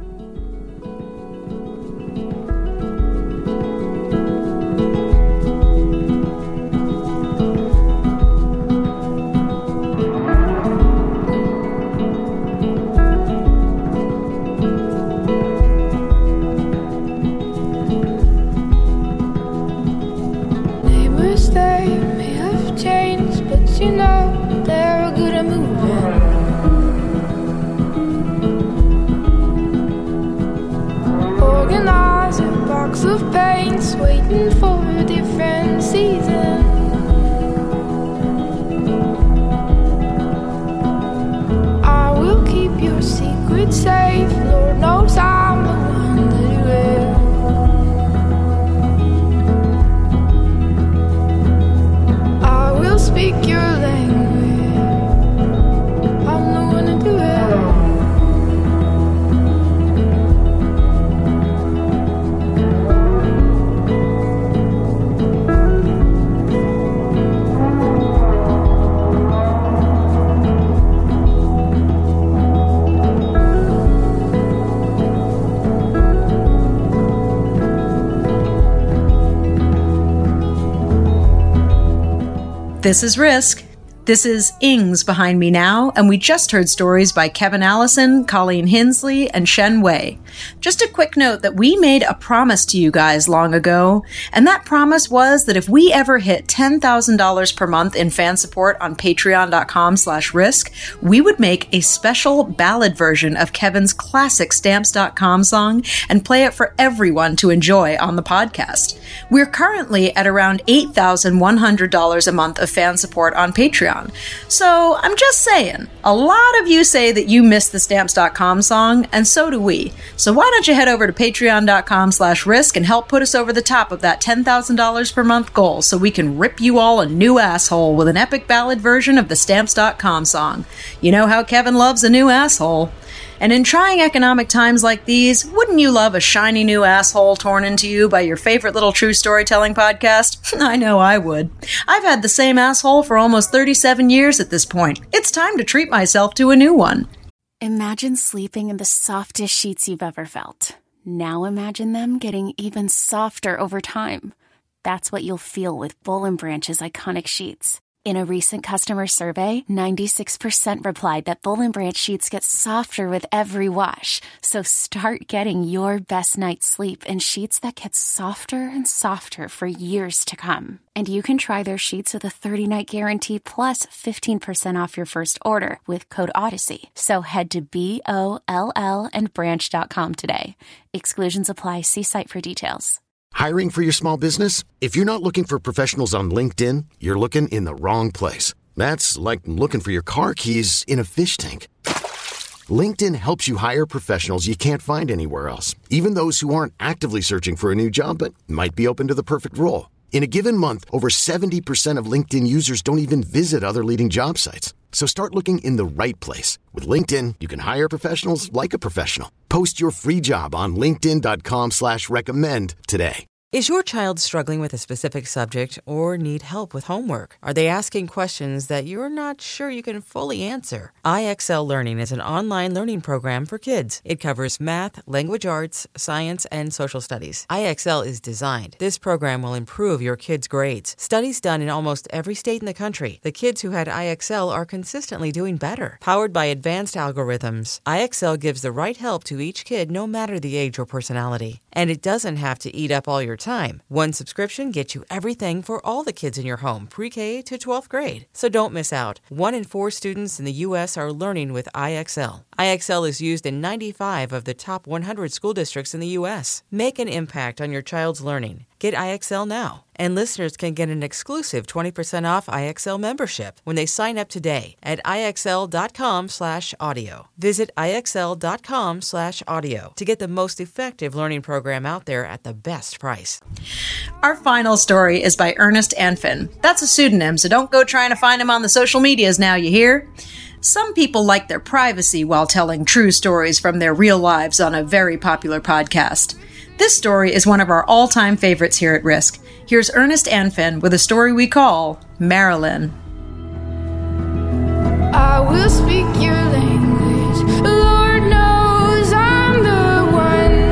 Neighbors, they may have changed, but you know they're good at moving. Organize a box of paints, waiting for a different season. I will keep your secret safe. Lord knows I'm the one that you will. I will speak your language. I'm the one to do it. This is Risk. This is Ings Behind Me Now, and we just heard stories by Kevin Allison, Colleen Hinsley, and Shen Wei. Just a quick note that we made a promise to you guys long ago, and that promise was that if we ever hit $10,000 per month in fan support on patreon.com/risk, we would make a special ballad version of Kevin's classic Stamps.com song and play it for everyone to enjoy on the podcast. We're currently at around $8,100 a month of fan support on Patreon. So I'm just saying, a lot of you say that you miss the Stamps.com song, and so do we. So why don't you head over to patreon.com/risk and help put us over the top of that $10,000 per month goal so we can rip you all a new asshole with an epic ballad version of the Stamps.com song. You know how Kevin loves a new asshole. And in trying economic times like these, wouldn't you love a shiny new asshole torn into you by your favorite little true storytelling podcast? I know I would. I've had the same asshole for almost 37 years at this point. It's time to treat myself to a new one. Imagine sleeping in the softest sheets you've ever felt. Now imagine them getting even softer over time. That's what you'll feel with Boll & Branch's iconic sheets. In a recent customer survey, 96% replied that Boll & Branch sheets get softer with every wash. So start getting your best night's sleep in sheets that get softer and softer for years to come. And you can try their sheets with a 30-night guarantee plus 15% off your first order with code Odyssey. So head to BOLLandbranch.com today. Exclusions apply. See site for details. Hiring for your small business? If you're not looking for professionals on LinkedIn, you're looking in the wrong place. That's like looking for your car keys in a fish tank. LinkedIn helps you hire professionals you can't find anywhere else, even those who aren't actively searching for a new job but might be open to the perfect role. In a given month, over 70% of LinkedIn users don't even visit other leading job sites. So start looking in the right place. With LinkedIn, you can hire professionals like a professional. Post your free job on linkedin.com/recommend today. Is your child struggling with a specific subject or need help with homework? Are they asking questions that you're not sure you can fully answer? IXL Learning is an online learning program for kids. It covers math, language arts, science, and social studies. IXL is designed. This program will improve your kids' grades. Studies done in almost every state in the country. The kids who had IXL are consistently doing better. Powered by advanced algorithms, IXL gives the right help to each kid no matter the age or personality. And it doesn't have to eat up all your time. One subscription gets you everything for all the kids in your home, pre-K to 12th grade. So don't miss out. 1 in 4 students in the U.S. are learning with IXL. IXL is used in 95 of the top 100 school districts in the U.S. Make an impact on your child's learning. Get IXL now. And listeners can get an exclusive 20% off IXL membership when they sign up today at IXL.com/audio. Visit IXL.com/audio to get the most effective learning program out there at the best price. Our final story is by Ernest Anfin. That's a pseudonym, so don't go trying to find him on the social medias now, you hear? Some people like their privacy while telling true stories from their real lives on a very popular podcast. This story is one of our all-time favorites here at Risk. Here's Ernest Anfin with a story we call Marilyn. I will speak your language. Lord knows I'm the one.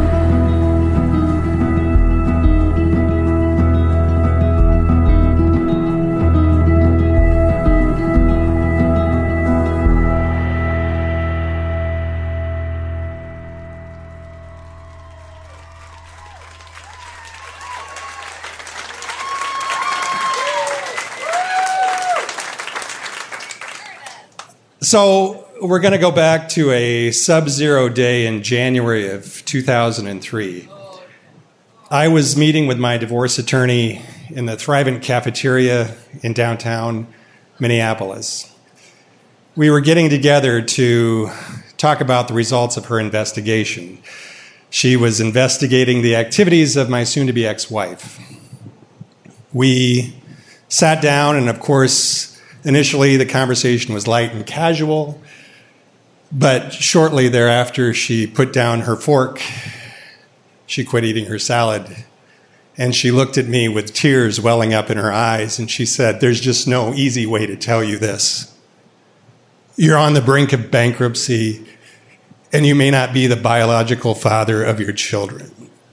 So we're going to go back to a sub-zero day in January of 2003. I was meeting with my divorce attorney in the Thrivent cafeteria in downtown Minneapolis. We were getting together to talk about the results of her investigation. She was investigating the activities of my soon-to-be ex-wife. We sat down, and of course, initially, the conversation was light and casual, but shortly thereafter, she put down her fork, she quit eating her salad, and she looked at me with tears welling up in her eyes, and she said, "There's just no easy way to tell you this. You're on the brink of bankruptcy, and you may not be the biological father of your children."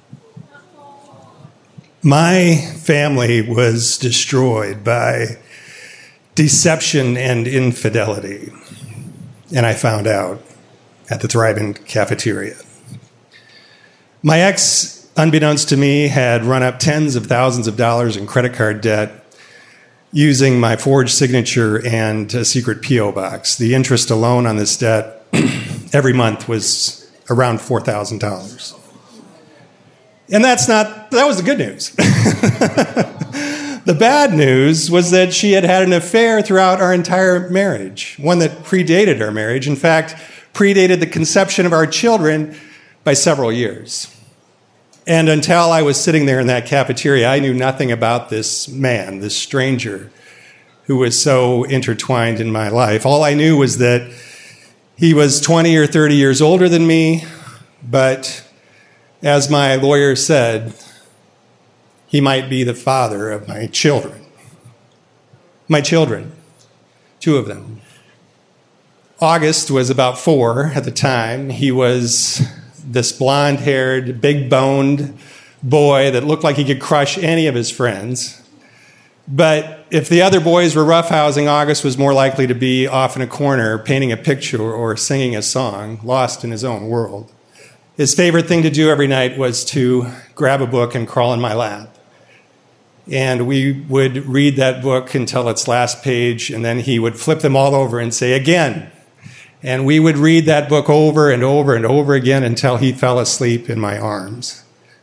My family was destroyed by deception and infidelity. And I found out at the Thrivent cafeteria. My ex, unbeknownst to me, had run up tens of thousands of dollars in credit card debt using my forged signature and a secret P.O. box. The interest alone on this debt every month was around $4,000. And that was the good news. The bad news was that she had an affair throughout our entire marriage, one that predated our marriage, in fact, predated the conception of our children by several years. And until I was sitting there in that cafeteria, I knew nothing about this man, this stranger who was so intertwined in my life. All I knew was that He was 20 or 30 years older than me, but as my lawyer said, he might be the father of my children. My children, 2 of them. August was about 4 at the time. He was this blonde-haired, big-boned boy that looked like he could crush any of his friends. But if the other boys were roughhousing, August was more likely to be off in a corner painting a picture or singing a song, lost in his own world. His favorite thing to do every night was to grab a book and crawl in my lap. And we would read that book until its last page, and then he would flip them all over and say, again. And we would read that book over and over and over again until he fell asleep in my arms.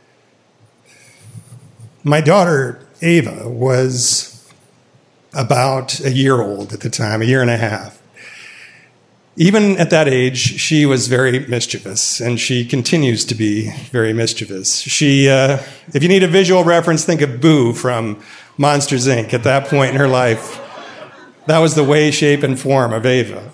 My daughter, Ava, was about a year old at the time, 1.5 years. Even at that age, she was very mischievous, and she continues to be very mischievous. She, if you need a visual reference, think of Boo from Monsters, Inc. At that point in her life, that was the way, shape, and form of Ava.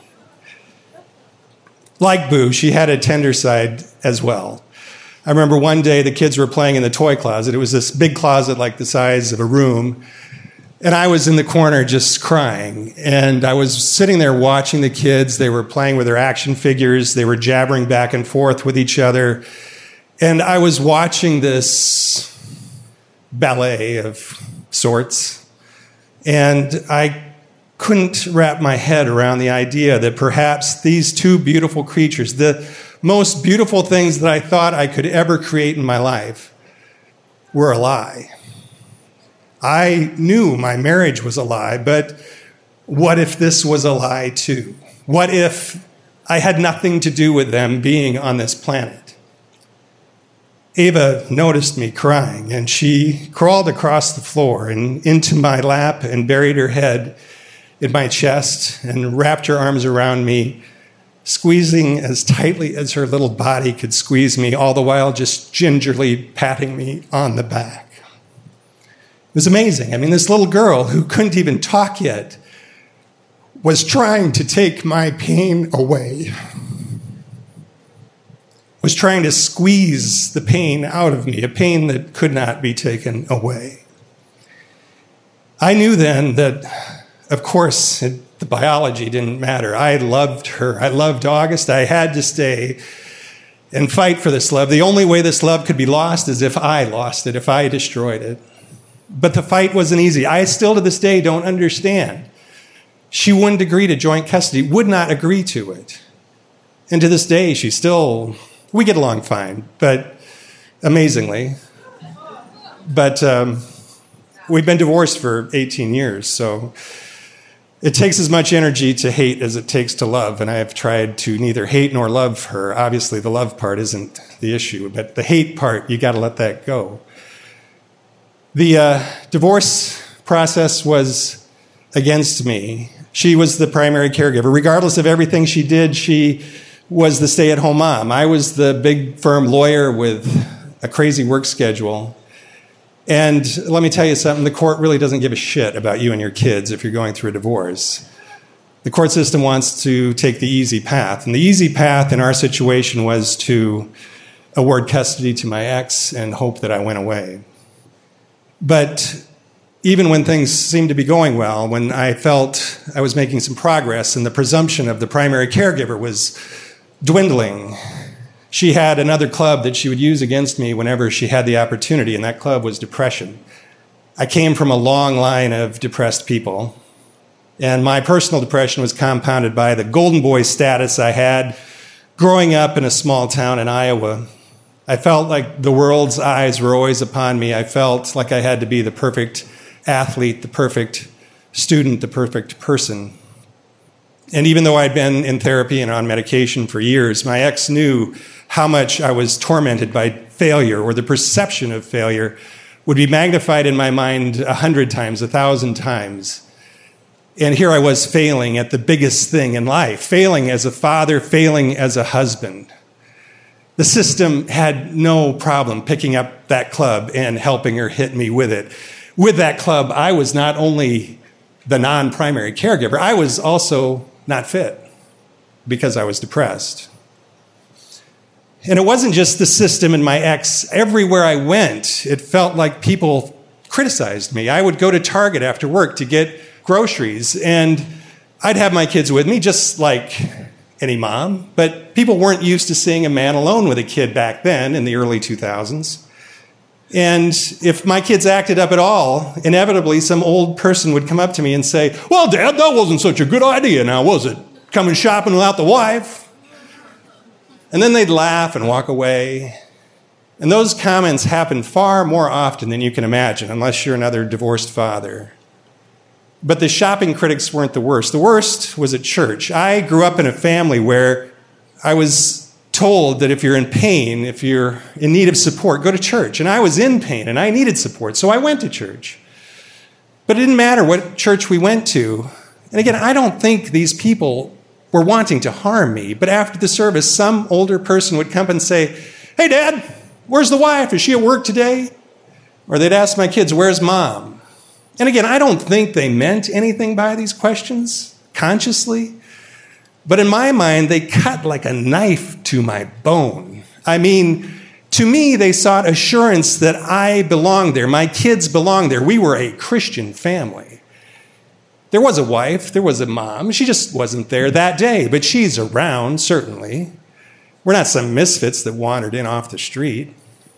Like Boo, she had a tender side as well. I remember one day the kids were playing in the toy closet. It was this big closet like the size of a room. And I was in the corner just crying. And I was sitting there watching the kids. They were playing with their action figures. They were jabbering back and forth with each other. And I was watching this ballet of sorts. And I couldn't wrap my head around the idea that perhaps these 2 beautiful creatures, the most beautiful things that I thought I could ever create in my life, were a lie. I knew my marriage was a lie, but what if this was a lie too? What if I had nothing to do with them being on this planet? Ava noticed me crying, and she crawled across the floor and into my lap and buried her head in my chest and wrapped her arms around me, squeezing as tightly as her little body could squeeze me, all the while just gingerly patting me on the back. It was amazing. I mean, this little girl who couldn't even talk yet was trying to take my pain away, was trying to squeeze the pain out of me, a pain that could not be taken away. I knew then that, of course, the biology didn't matter. I loved her. I loved August. I had to stay and fight for this love. The only way this love could be lost is if I lost it, if I destroyed it. But the fight wasn't easy. I still to this day don't understand. She wouldn't agree to joint custody, would not agree to it. And to this day, we get along fine, but amazingly. But we've been divorced for 18 years, so it takes as much energy to hate as it takes to love, and I have tried to neither hate nor love her. Obviously, the love part isn't the issue, but the hate part, you got to let that go. The divorce process was against me. She was the primary caregiver. Regardless of everything she did, she was the stay-at-home mom. I was the big firm lawyer with a crazy work schedule. And let me tell you something, the court really doesn't give a shit about you and your kids if you're going through a divorce. The court system wants to take the easy path. And the easy path in our situation was to award custody to my ex and hope that I went away. But even when things seemed to be going well, when I felt I was making some progress and the presumption of the primary caregiver was dwindling, she had another club that she would use against me whenever she had the opportunity, and that club was depression. I came from a long line of depressed people, and my personal depression was compounded by the golden boy status I had growing up in a small town in Iowa. I felt like the world's eyes were always upon me. I felt like I had to be the perfect athlete, the perfect student, the perfect person. And even though I'd been in therapy and on medication for years, my ex knew how much I was tormented by failure, or the perception of failure would be magnified in my mind 100 times, 1,000 times. And here I was failing at the biggest thing in life, failing as a father, failing as a husband. The system had no problem picking up that club and helping her hit me with it. With that club, I was not only the non-primary caregiver, I was also not fit. because I was depressed. And it wasn't just the system and my ex. Everywhere I went, it felt like people criticized me. I would go to Target after work to get groceries, and I'd have my kids with me, just like any mom. But people weren't used to seeing a man alone with a kid back then in the early 2000s. And if my kids acted up at all, inevitably some old person would come up to me and say, "Well, Dad, that wasn't such a good idea now, was it? Coming shopping without the wife?" And then they'd laugh and walk away. And those comments happen far more often than you can imagine, unless you're another divorced father. But the shopping critics weren't the worst. The worst was at church. I grew up in a family where I was told that if you're in pain, if you're in need of support, go to church. And I was in pain and I needed support, so I went to church. But it didn't matter what church we went to. And again, I don't think these people were wanting to harm me, but after the service, some older person would come and say, "Hey, Dad, where's the wife? Is she at work today?" Or they'd ask my kids, "Where's Mom?" And again, I don't think they meant anything by these questions consciously. But in my mind, they cut like a knife to my bone. I mean, to me, they sought assurance that I belonged there. My kids belonged there. We were a Christian family. There was a wife. There was a mom. She just wasn't there that day, but she's around, certainly. We're not some misfits that wandered in off the street.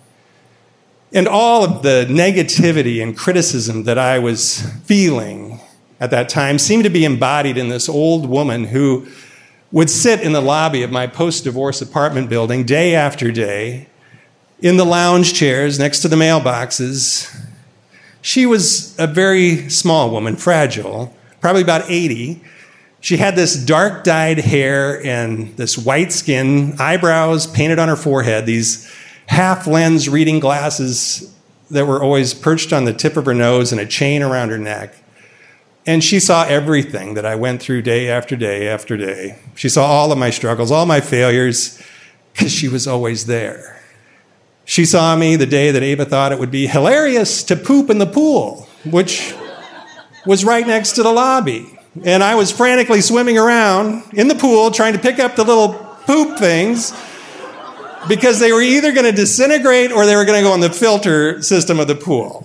And all of the negativity and criticism that I was feeling at that time seemed to be embodied in this old woman who would sit in the lobby of my post-divorce apartment building day after day, in the lounge chairs next to the mailboxes. She was a very small woman, fragile, probably about 80. She had this dark-dyed hair and this white skin, eyebrows painted on her forehead, these half-lens reading glasses that were always perched on the tip of her nose and a chain around her neck. And she saw everything that I went through day after day after day. She saw all of my struggles, all my failures, because she was always there. She saw me the day that Ava thought it would be hilarious to poop in the pool, which was right next to the lobby. And I was frantically swimming around in the pool trying to pick up the little poop things because they were either going to disintegrate or they were going to go in the filter system of the pool.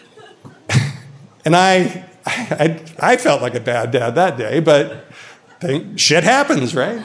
And I felt like a bad dad that day, but shit happens, right?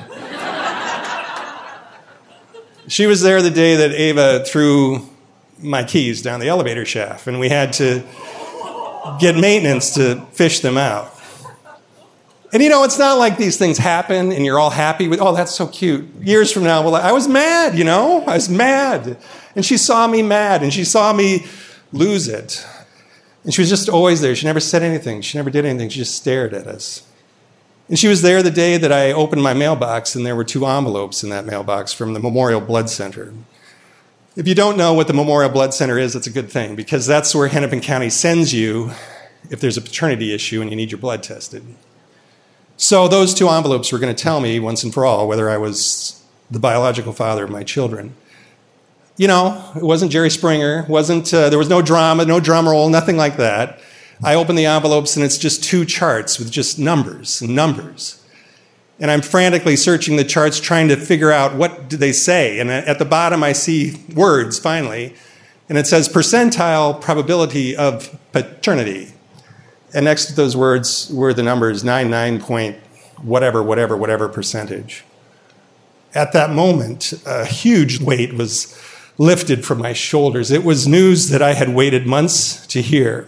She was there the day that Ava threw my keys down the elevator shaft, and we had to get maintenance to fish them out. And you know, it's not like these things happen and you're all happy with, "Oh, that's so cute." Years from now, well, I was mad, you know? I was mad. And she saw me mad, and she saw me lose it. And she was just always there. She never said anything. She never did anything. She just stared at us. And she was there the day that I opened my mailbox, and there were 2 envelopes in that mailbox from the Memorial Blood Center. If you don't know what the Memorial Blood Center is, it's a good thing, because that's where Hennepin County sends you if there's a paternity issue and you need your blood tested. So those 2 envelopes were going to tell me once and for all whether I was the biological father of my children. You know, it wasn't Jerry Springer, there was no drama, no drum roll, nothing like that. I open the envelopes and it's just 2 charts with just numbers and numbers. And I'm frantically searching the charts trying to figure out what do they say. And at the bottom I see words finally, and it says percentile probability of paternity. And next to those words were the numbers 99 point whatever percentage. At that moment, a huge weight was lifted from my shoulders. It was news that I had waited months to hear.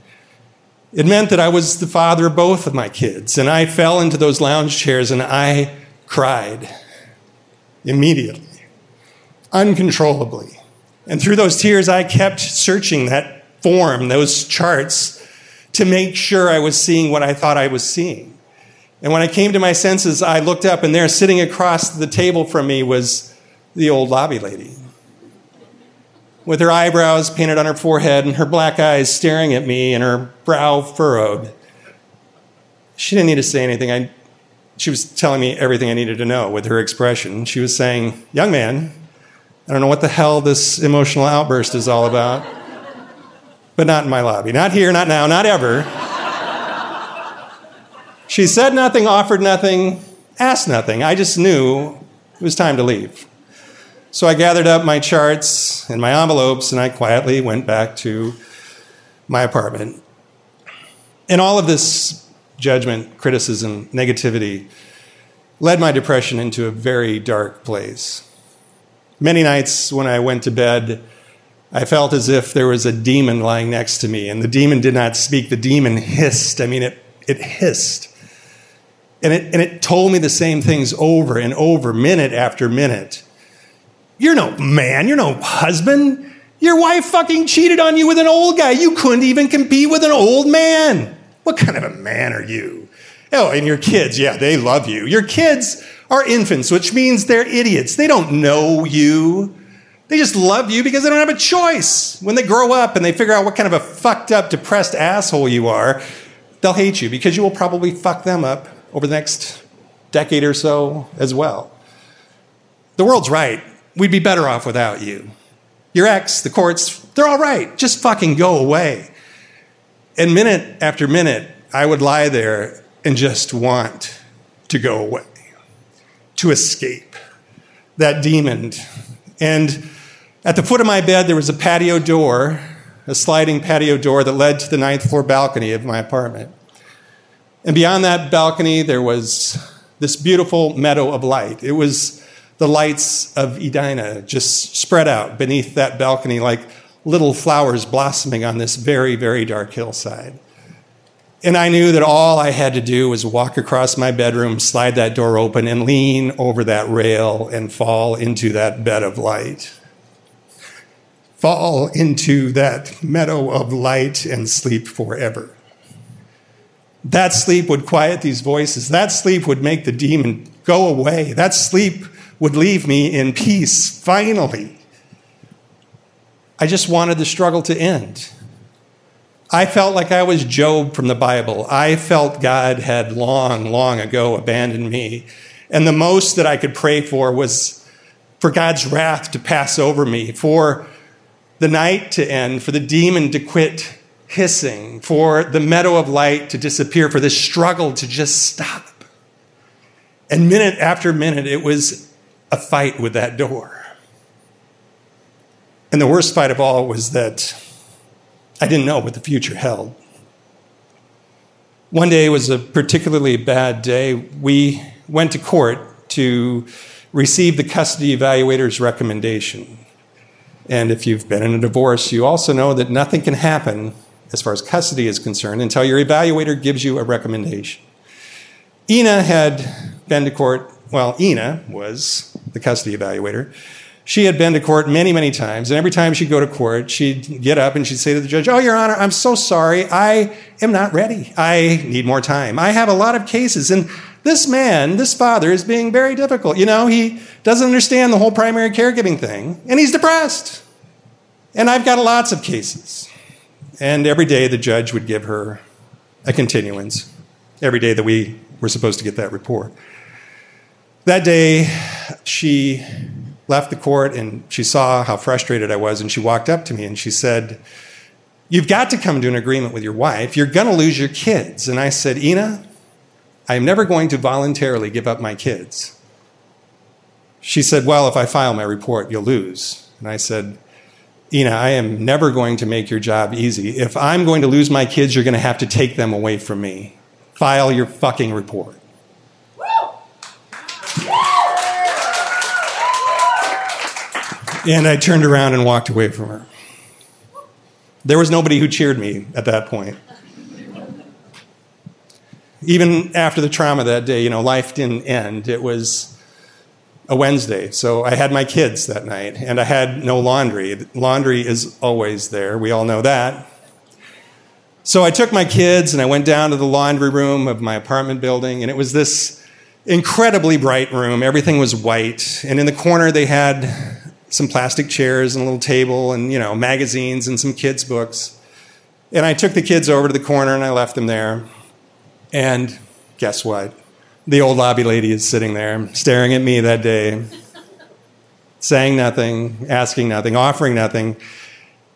It meant that I was the father of both of my kids, and I fell into those lounge chairs and I cried immediately, uncontrollably. And through those tears, I kept searching that form, those charts, to make sure I was seeing what I thought I was seeing. And when I came to my senses, I looked up, and there, sitting across the table from me, was the old lobby lady, with her eyebrows painted on her forehead and her black eyes staring at me and her brow furrowed. She didn't need to say anything. She was telling me everything I needed to know with her expression. She was saying, "Young man, I don't know what the hell this emotional outburst is all about, but not in my lobby. Not here, not now, not ever." She said nothing, offered nothing, asked nothing. I just knew it was time to leave. So I gathered up my charts and my envelopes, and I quietly went back to my apartment. And all of this judgment, criticism, negativity led my depression into a very dark place. Many nights when I went to bed, I felt as if there was a demon lying next to me, and the demon did not speak. The demon hissed. I mean, it hissed. And it told me the same things over and over, minute after minute. You're no man. You're no husband. Your wife fucking cheated on you with an old guy. You couldn't even compete with an old man. What kind of a man are you? Oh, and your kids, yeah, they love you. Your kids are infants, which means they're idiots. They don't know you. They just love you because they don't have a choice. When they grow up and they figure out what kind of a fucked up, depressed asshole you are, they'll hate you because you will probably fuck them up over the next decade or so as well. The world's right. We'd be better off without you. Your ex, the courts, they're all right. Just fucking go away. And minute after minute, I would lie there and just want to go away, to escape that demon. And at the foot of my bed, there was a patio door, a sliding patio door that led to the 9th floor balcony of my apartment. And beyond that balcony, there was this beautiful meadow of light. It was the lights of Edina just spread out beneath that balcony like little flowers blossoming on this very, very dark hillside. And I knew that all I had to do was walk across my bedroom, slide that door open, and lean over that rail and fall into that bed of light. Fall into that meadow of light and sleep forever. That sleep would quiet these voices. That sleep would make the demon go away. That sleep would leave me in peace, finally. I just wanted the struggle to end. I felt like I was Job from the Bible. I felt God had long, long ago abandoned me. And the most that I could pray for was for God's wrath to pass over me, for the night to end, for the demon to quit hissing, for the meadow of light to disappear, for this struggle to just stop. And minute after minute, it was a fight with that door. And the worst fight of all was that I didn't know what the future held. One day was a particularly bad day. We went to court to receive the custody evaluator's recommendation. And if you've been in a divorce, you also know that nothing can happen as far as custody is concerned until your evaluator gives you a recommendation. Ina had been to court. Well, Ina was the custody evaluator. She had been to court many, many times, and every time she'd go to court, she'd get up and she'd say to the judge, "Oh, Your Honor, I'm so sorry. I am not ready. I need more time. I have a lot of cases, and this man, this father, is being very difficult. You know, he doesn't understand the whole primary caregiving thing, and he's depressed. And I've got lots of cases." And every day the judge would give her a continuance, every day that we were supposed to get that report. That day, she left the court and she saw how frustrated I was, and she walked up to me and she said, "You've got to come to an agreement with your wife. You're going to lose your kids." And I said, "Ina, I'm never going to voluntarily give up my kids." She said, "Well, if I file my report, you'll lose." And I said, "Ina, I am never going to make your job easy. If I'm going to lose my kids, you're going to have to take them away from me. File your fucking report." And I turned around and walked away from her. There was nobody who cheered me at that point. Even after the trauma that day, life didn't end. It was a Wednesday, so I had my kids that night, and I had no laundry. Laundry is always there. We all know that. So I took my kids, and I went down to the laundry room of my apartment building, and it was this incredibly bright room. Everything was white, and in the corner they had some plastic chairs and a little table and, magazines and some kids' books. And I took the kids over to the corner and I left them there. And guess what? The old lobby lady is sitting there staring at me that day, saying nothing, asking nothing, offering nothing.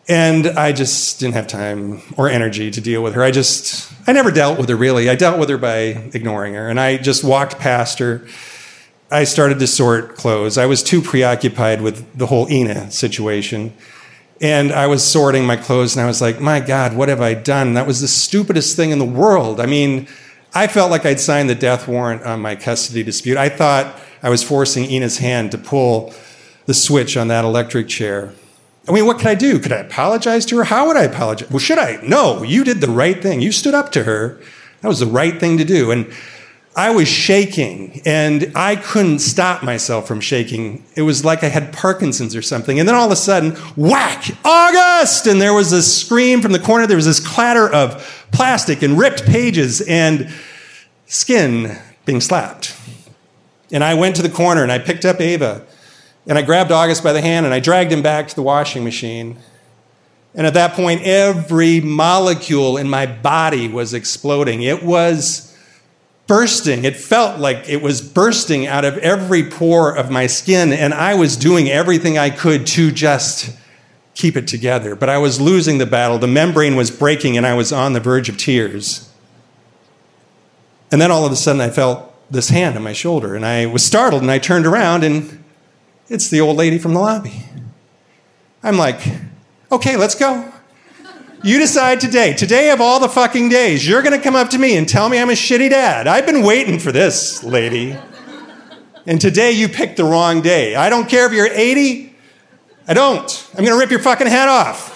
And I just didn't have time or energy to deal with her. I never dealt with her, really. I dealt with her by ignoring her. And I just walked past her. I started to sort clothes. I was too preoccupied with the whole Ina situation. And I was sorting my clothes, and I was like, my God, what have I done? That was the stupidest thing in the world. I mean, I felt like I'd signed the death warrant on my custody dispute. I thought I was forcing Ina's hand to pull the switch on that electric chair. I mean, what could I do? Could I apologize to her? How would I apologize? Well, should I? No, you did the right thing. You stood up to her. That was the right thing to do. And I was shaking, and I couldn't stop myself from shaking. It was like I had Parkinson's or something. And then all of a sudden, whack, August! And there was a scream from the corner. There was this clatter of plastic and ripped pages and skin being slapped. And I went to the corner, and I picked up Ava. And I grabbed August by the hand, and I dragged him back to the washing machine. And at that point, every molecule in my body was exploding. It was bursting. It felt like it was bursting out of every pore of my skin, and I was doing everything I could to just keep it together. But I was losing the battle. The membrane was breaking, and I was on the verge of tears. And then all of a sudden, I felt this hand on my shoulder, and I was startled, and I turned around, and it's the old lady from the lobby. I'm like, okay, let's go. You decide today of all the fucking days, you're going to come up to me and tell me I'm a shitty dad. I've been waiting for this, lady. And today you picked the wrong day. I don't care if you're 80. I don't. I'm going to rip your fucking head off.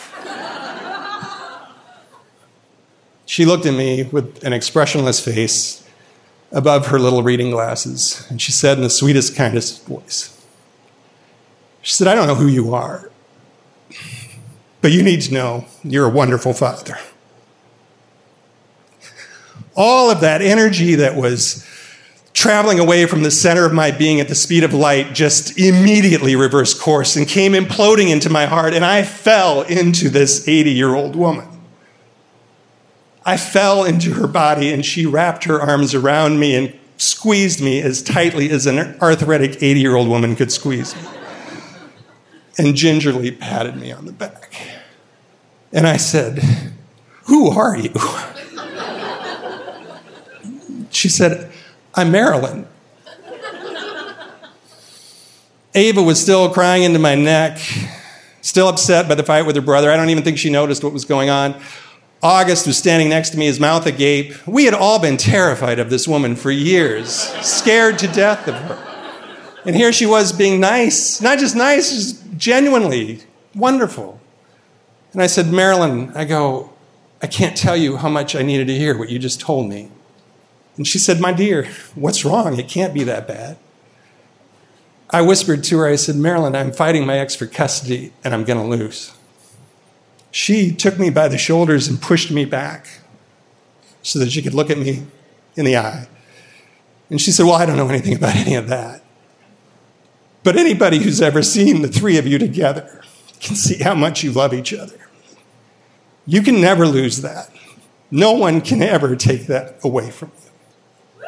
She looked at me with an expressionless face above her little reading glasses, and she said in the sweetest, kindest voice, she said, I don't know who you are, but you need to know you're a wonderful father. All of that energy that was traveling away from the center of my being at the speed of light just immediately reversed course and came imploding into my heart, and I fell into this 80-year-old woman. I fell into her body, and she wrapped her arms around me and squeezed me as tightly as an arthritic 80-year-old woman could squeeze me, and gingerly patted me on the back. And I said, who are you? She said, I'm Marilyn. Ava was still crying into my neck, still upset by the fight with her brother. I don't even think she noticed what was going on. August was standing next to me, his mouth agape. We had all been terrified of this woman for years, scared to death of her. And here she was being nice, not just nice, just genuinely wonderful. And I said, Marilyn, I can't tell you how much I needed to hear what you just told me. And she said, my dear, what's wrong? It can't be that bad. I whispered to her, I said, Marilyn, I'm fighting my ex for custody, and I'm going to lose. She took me by the shoulders and pushed me back so that she could look at me in the eye. And she said, well, I don't know anything about any of that. But anybody who's ever seen the three of you together can see how much you love each other. You can never lose that. No one can ever take that away from you.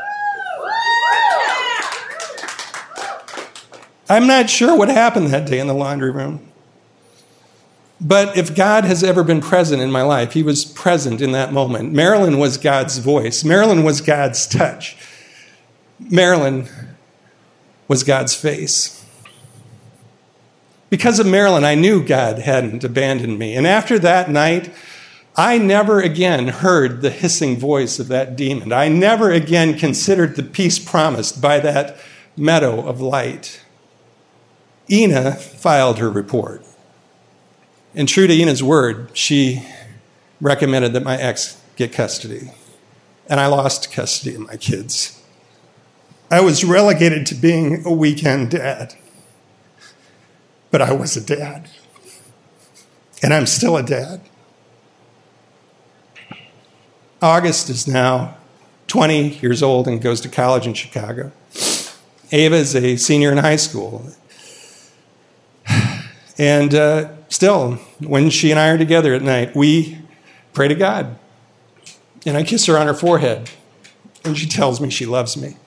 I'm not sure what happened that day in the laundry room. But if God has ever been present in my life, he was present in that moment. Marilyn was God's voice. Marilyn was God's touch. Marilyn was God's face. Because of Marilyn, I knew God hadn't abandoned me. And after that night, I never again heard the hissing voice of that demon. I never again considered the peace promised by that meadow of light. Ina filed her report. And true to Ina's word, she recommended that my ex get custody. And I lost custody of my kids. I was relegated to being a weekend dad. But I was a dad. And I'm still a dad. August is now 20 years old and goes to college in Chicago. Ava is a senior in high school. And still, when she and I are together at night, we pray to God. And I kiss her on her forehead. And she tells me she loves me.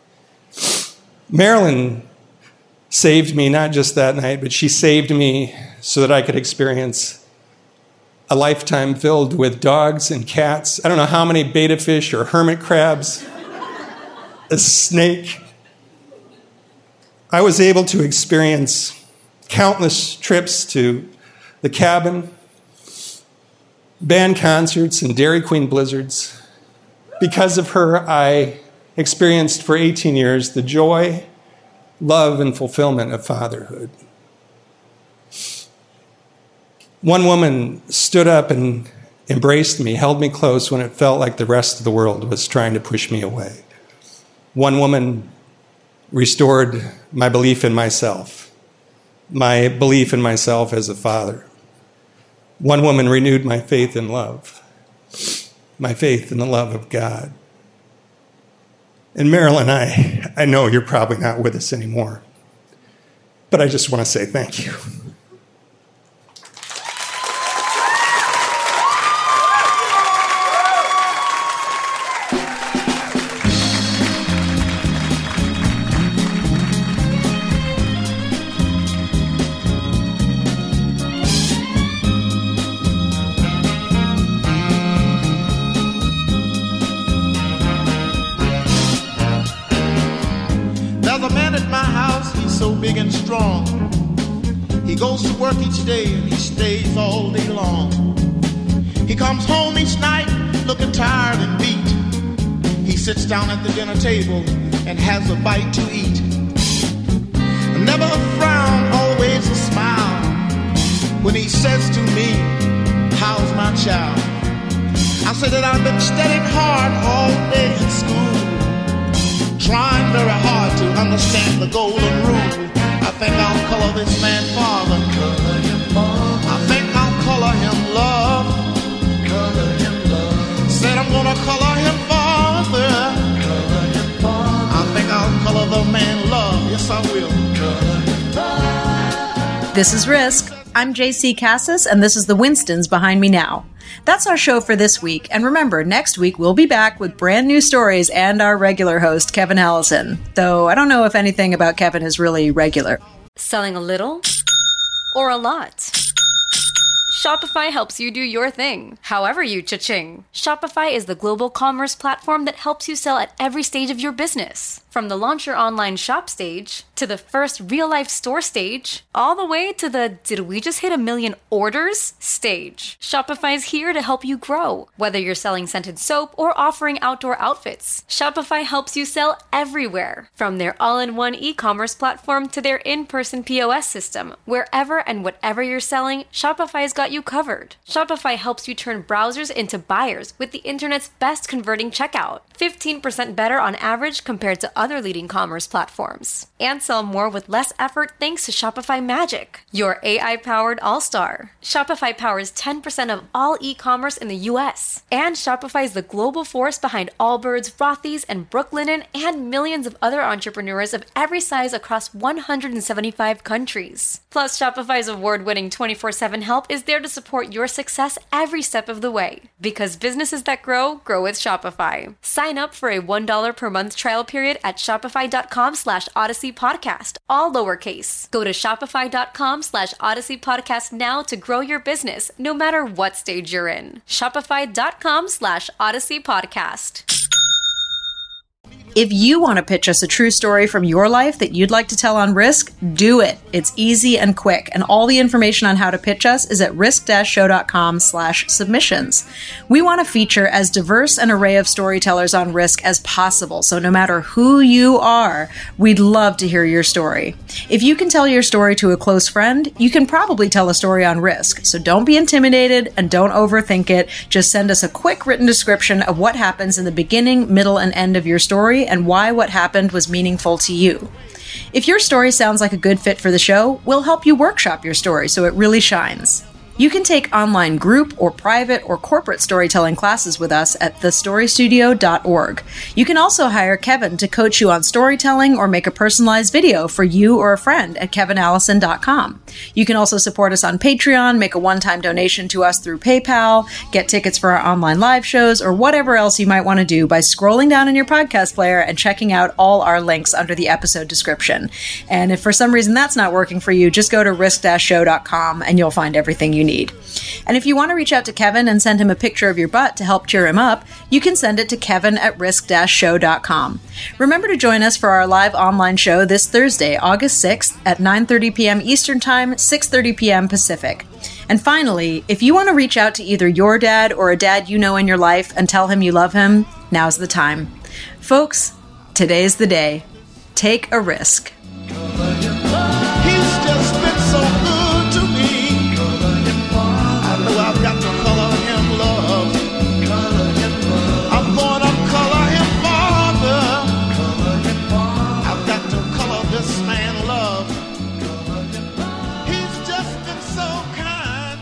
Marilyn saved me not just that night, but she saved me so that I could experience a lifetime filled with dogs and cats, I don't know how many betta fish or hermit crabs, a snake. I was able to experience countless trips to the cabin, band concerts, and Dairy Queen blizzards. Because of her, I experienced for 18 years the joy, love, and fulfillment of fatherhood. One woman stood up and embraced me, held me close when it felt like the rest of the world was trying to push me away. One woman restored my belief in myself as a father. One woman renewed my faith in love, my faith in the love of God. And Marilyn, I know you're probably not with us anymore, but I just want to say thank you. Big and strong. He goes to work each day and he stays all day long. He comes home each night looking tired and beat. He sits down at the dinner table and has a bite to eat. Never a frown, always a smile when he says to me, "How's my child?" I say that I've been studying hard all day in school, trying very hard to understand the golden rule. I think I'll color this man father. Color him mom. I think I'll color him love. Color him love. Said I'm gonna color him father. Color him father. I think I'll color the man love. Yes, I will. Color him father. This is Risk. I'm JC Cassis, and this is the Winstons behind me now. That's our show for this week, and remember, next week we'll be back with brand new stories and our regular host, Kevin Allison. Though I don't know if anything about Kevin is really regular. Selling a little or a lot? Shopify helps you do your thing, however you cha-ching. Shopify is the global commerce platform that helps you sell at every stage of your business. From the launch your online shop stage, to the first real-life store stage, all the way to the did we just hit 1 million orders stage. Shopify is here to help you grow. Whether you're selling scented soap or offering outdoor outfits, Shopify helps you sell everywhere. From their all-in-one e-commerce platform to their in-person POS system, wherever and whatever you're selling, Shopify's got you covered. Shopify helps you turn browsers into buyers with the internet's best converting checkout. 15% better on average compared to other leading commerce platforms. And sell more with less effort thanks to Shopify Magic, your AI-powered all-star. Shopify powers 10% of all e-commerce in the US. And Shopify is the global force behind Allbirds, Rothy's, and Brooklinen, and millions of other entrepreneurs of every size across 175 countries. Plus, Shopify's award-winning 24/7 help is there to support your success every step of the way. Because businesses that grow, grow with Shopify. Sign up for a $1 per month trial period at shopify.com/Odyssey Podcast, all lowercase. Go to shopify.com/Odyssey Podcast now to grow your business, no matter what stage you're in. Shopify.com/Odyssey Podcast. If you want to pitch us a true story from your life that you'd like to tell on Risk, do it. It's easy and quick, and all the information on how to pitch us is at risk-show.com/submissions. We want to feature as diverse an array of storytellers on Risk as possible, so no matter who you are, we'd love to hear your story. If you can tell your story to a close friend, you can probably tell a story on Risk, so don't be intimidated and don't overthink it. Just send us a quick written description of what happens in the beginning, middle, and end of your story, and why what happened was meaningful to you. If your story sounds like a good fit for the show, we'll help you workshop your story so it really shines. You can take online group or private or corporate storytelling classes with us at thestorystudio.org. You can also hire Kevin to coach you on storytelling or make a personalized video for you or a friend at kevinallison.com. You can also support us on Patreon, make a one-time donation to us through PayPal, get tickets for our online live shows, or whatever else you might want to do by scrolling down in your podcast player and checking out all our links under the episode description. And if for some reason that's not working for you, just go to risk-show.com and you'll find everything you you need. And if you want to reach out to Kevin and send him a picture of your butt to help cheer him up, you can send it to kevin@risk-show.com. Remember to join us for our live online show this Thursday, August 6th at 9:30 p.m. Eastern Time, 6:30 p.m. Pacific. And finally, if you want to reach out to either your dad or a dad you know in your life and tell him you love him, now's the time. Folks, today's the day. Take a risk. He's just been so good to me. I know I've got to color him love. I'm gonna color him father. I've got to color this man love. He's just been so kind.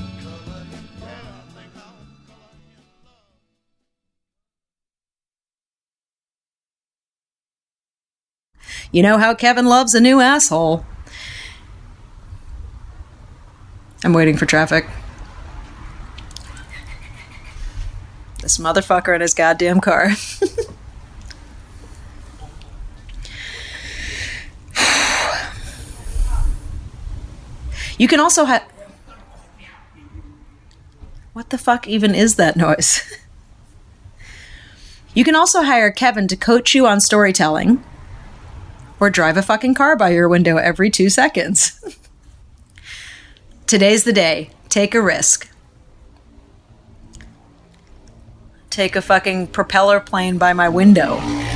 You know how Kevin loves a new asshole. I'm waiting for traffic. This motherfucker in his goddamn car. You can also have... What the fuck even is that noise? You can also hire Kevin to coach you on storytelling or drive a fucking car by your window every 2 seconds. Today's the day. Take a risk. Take a fucking propeller plane by my window.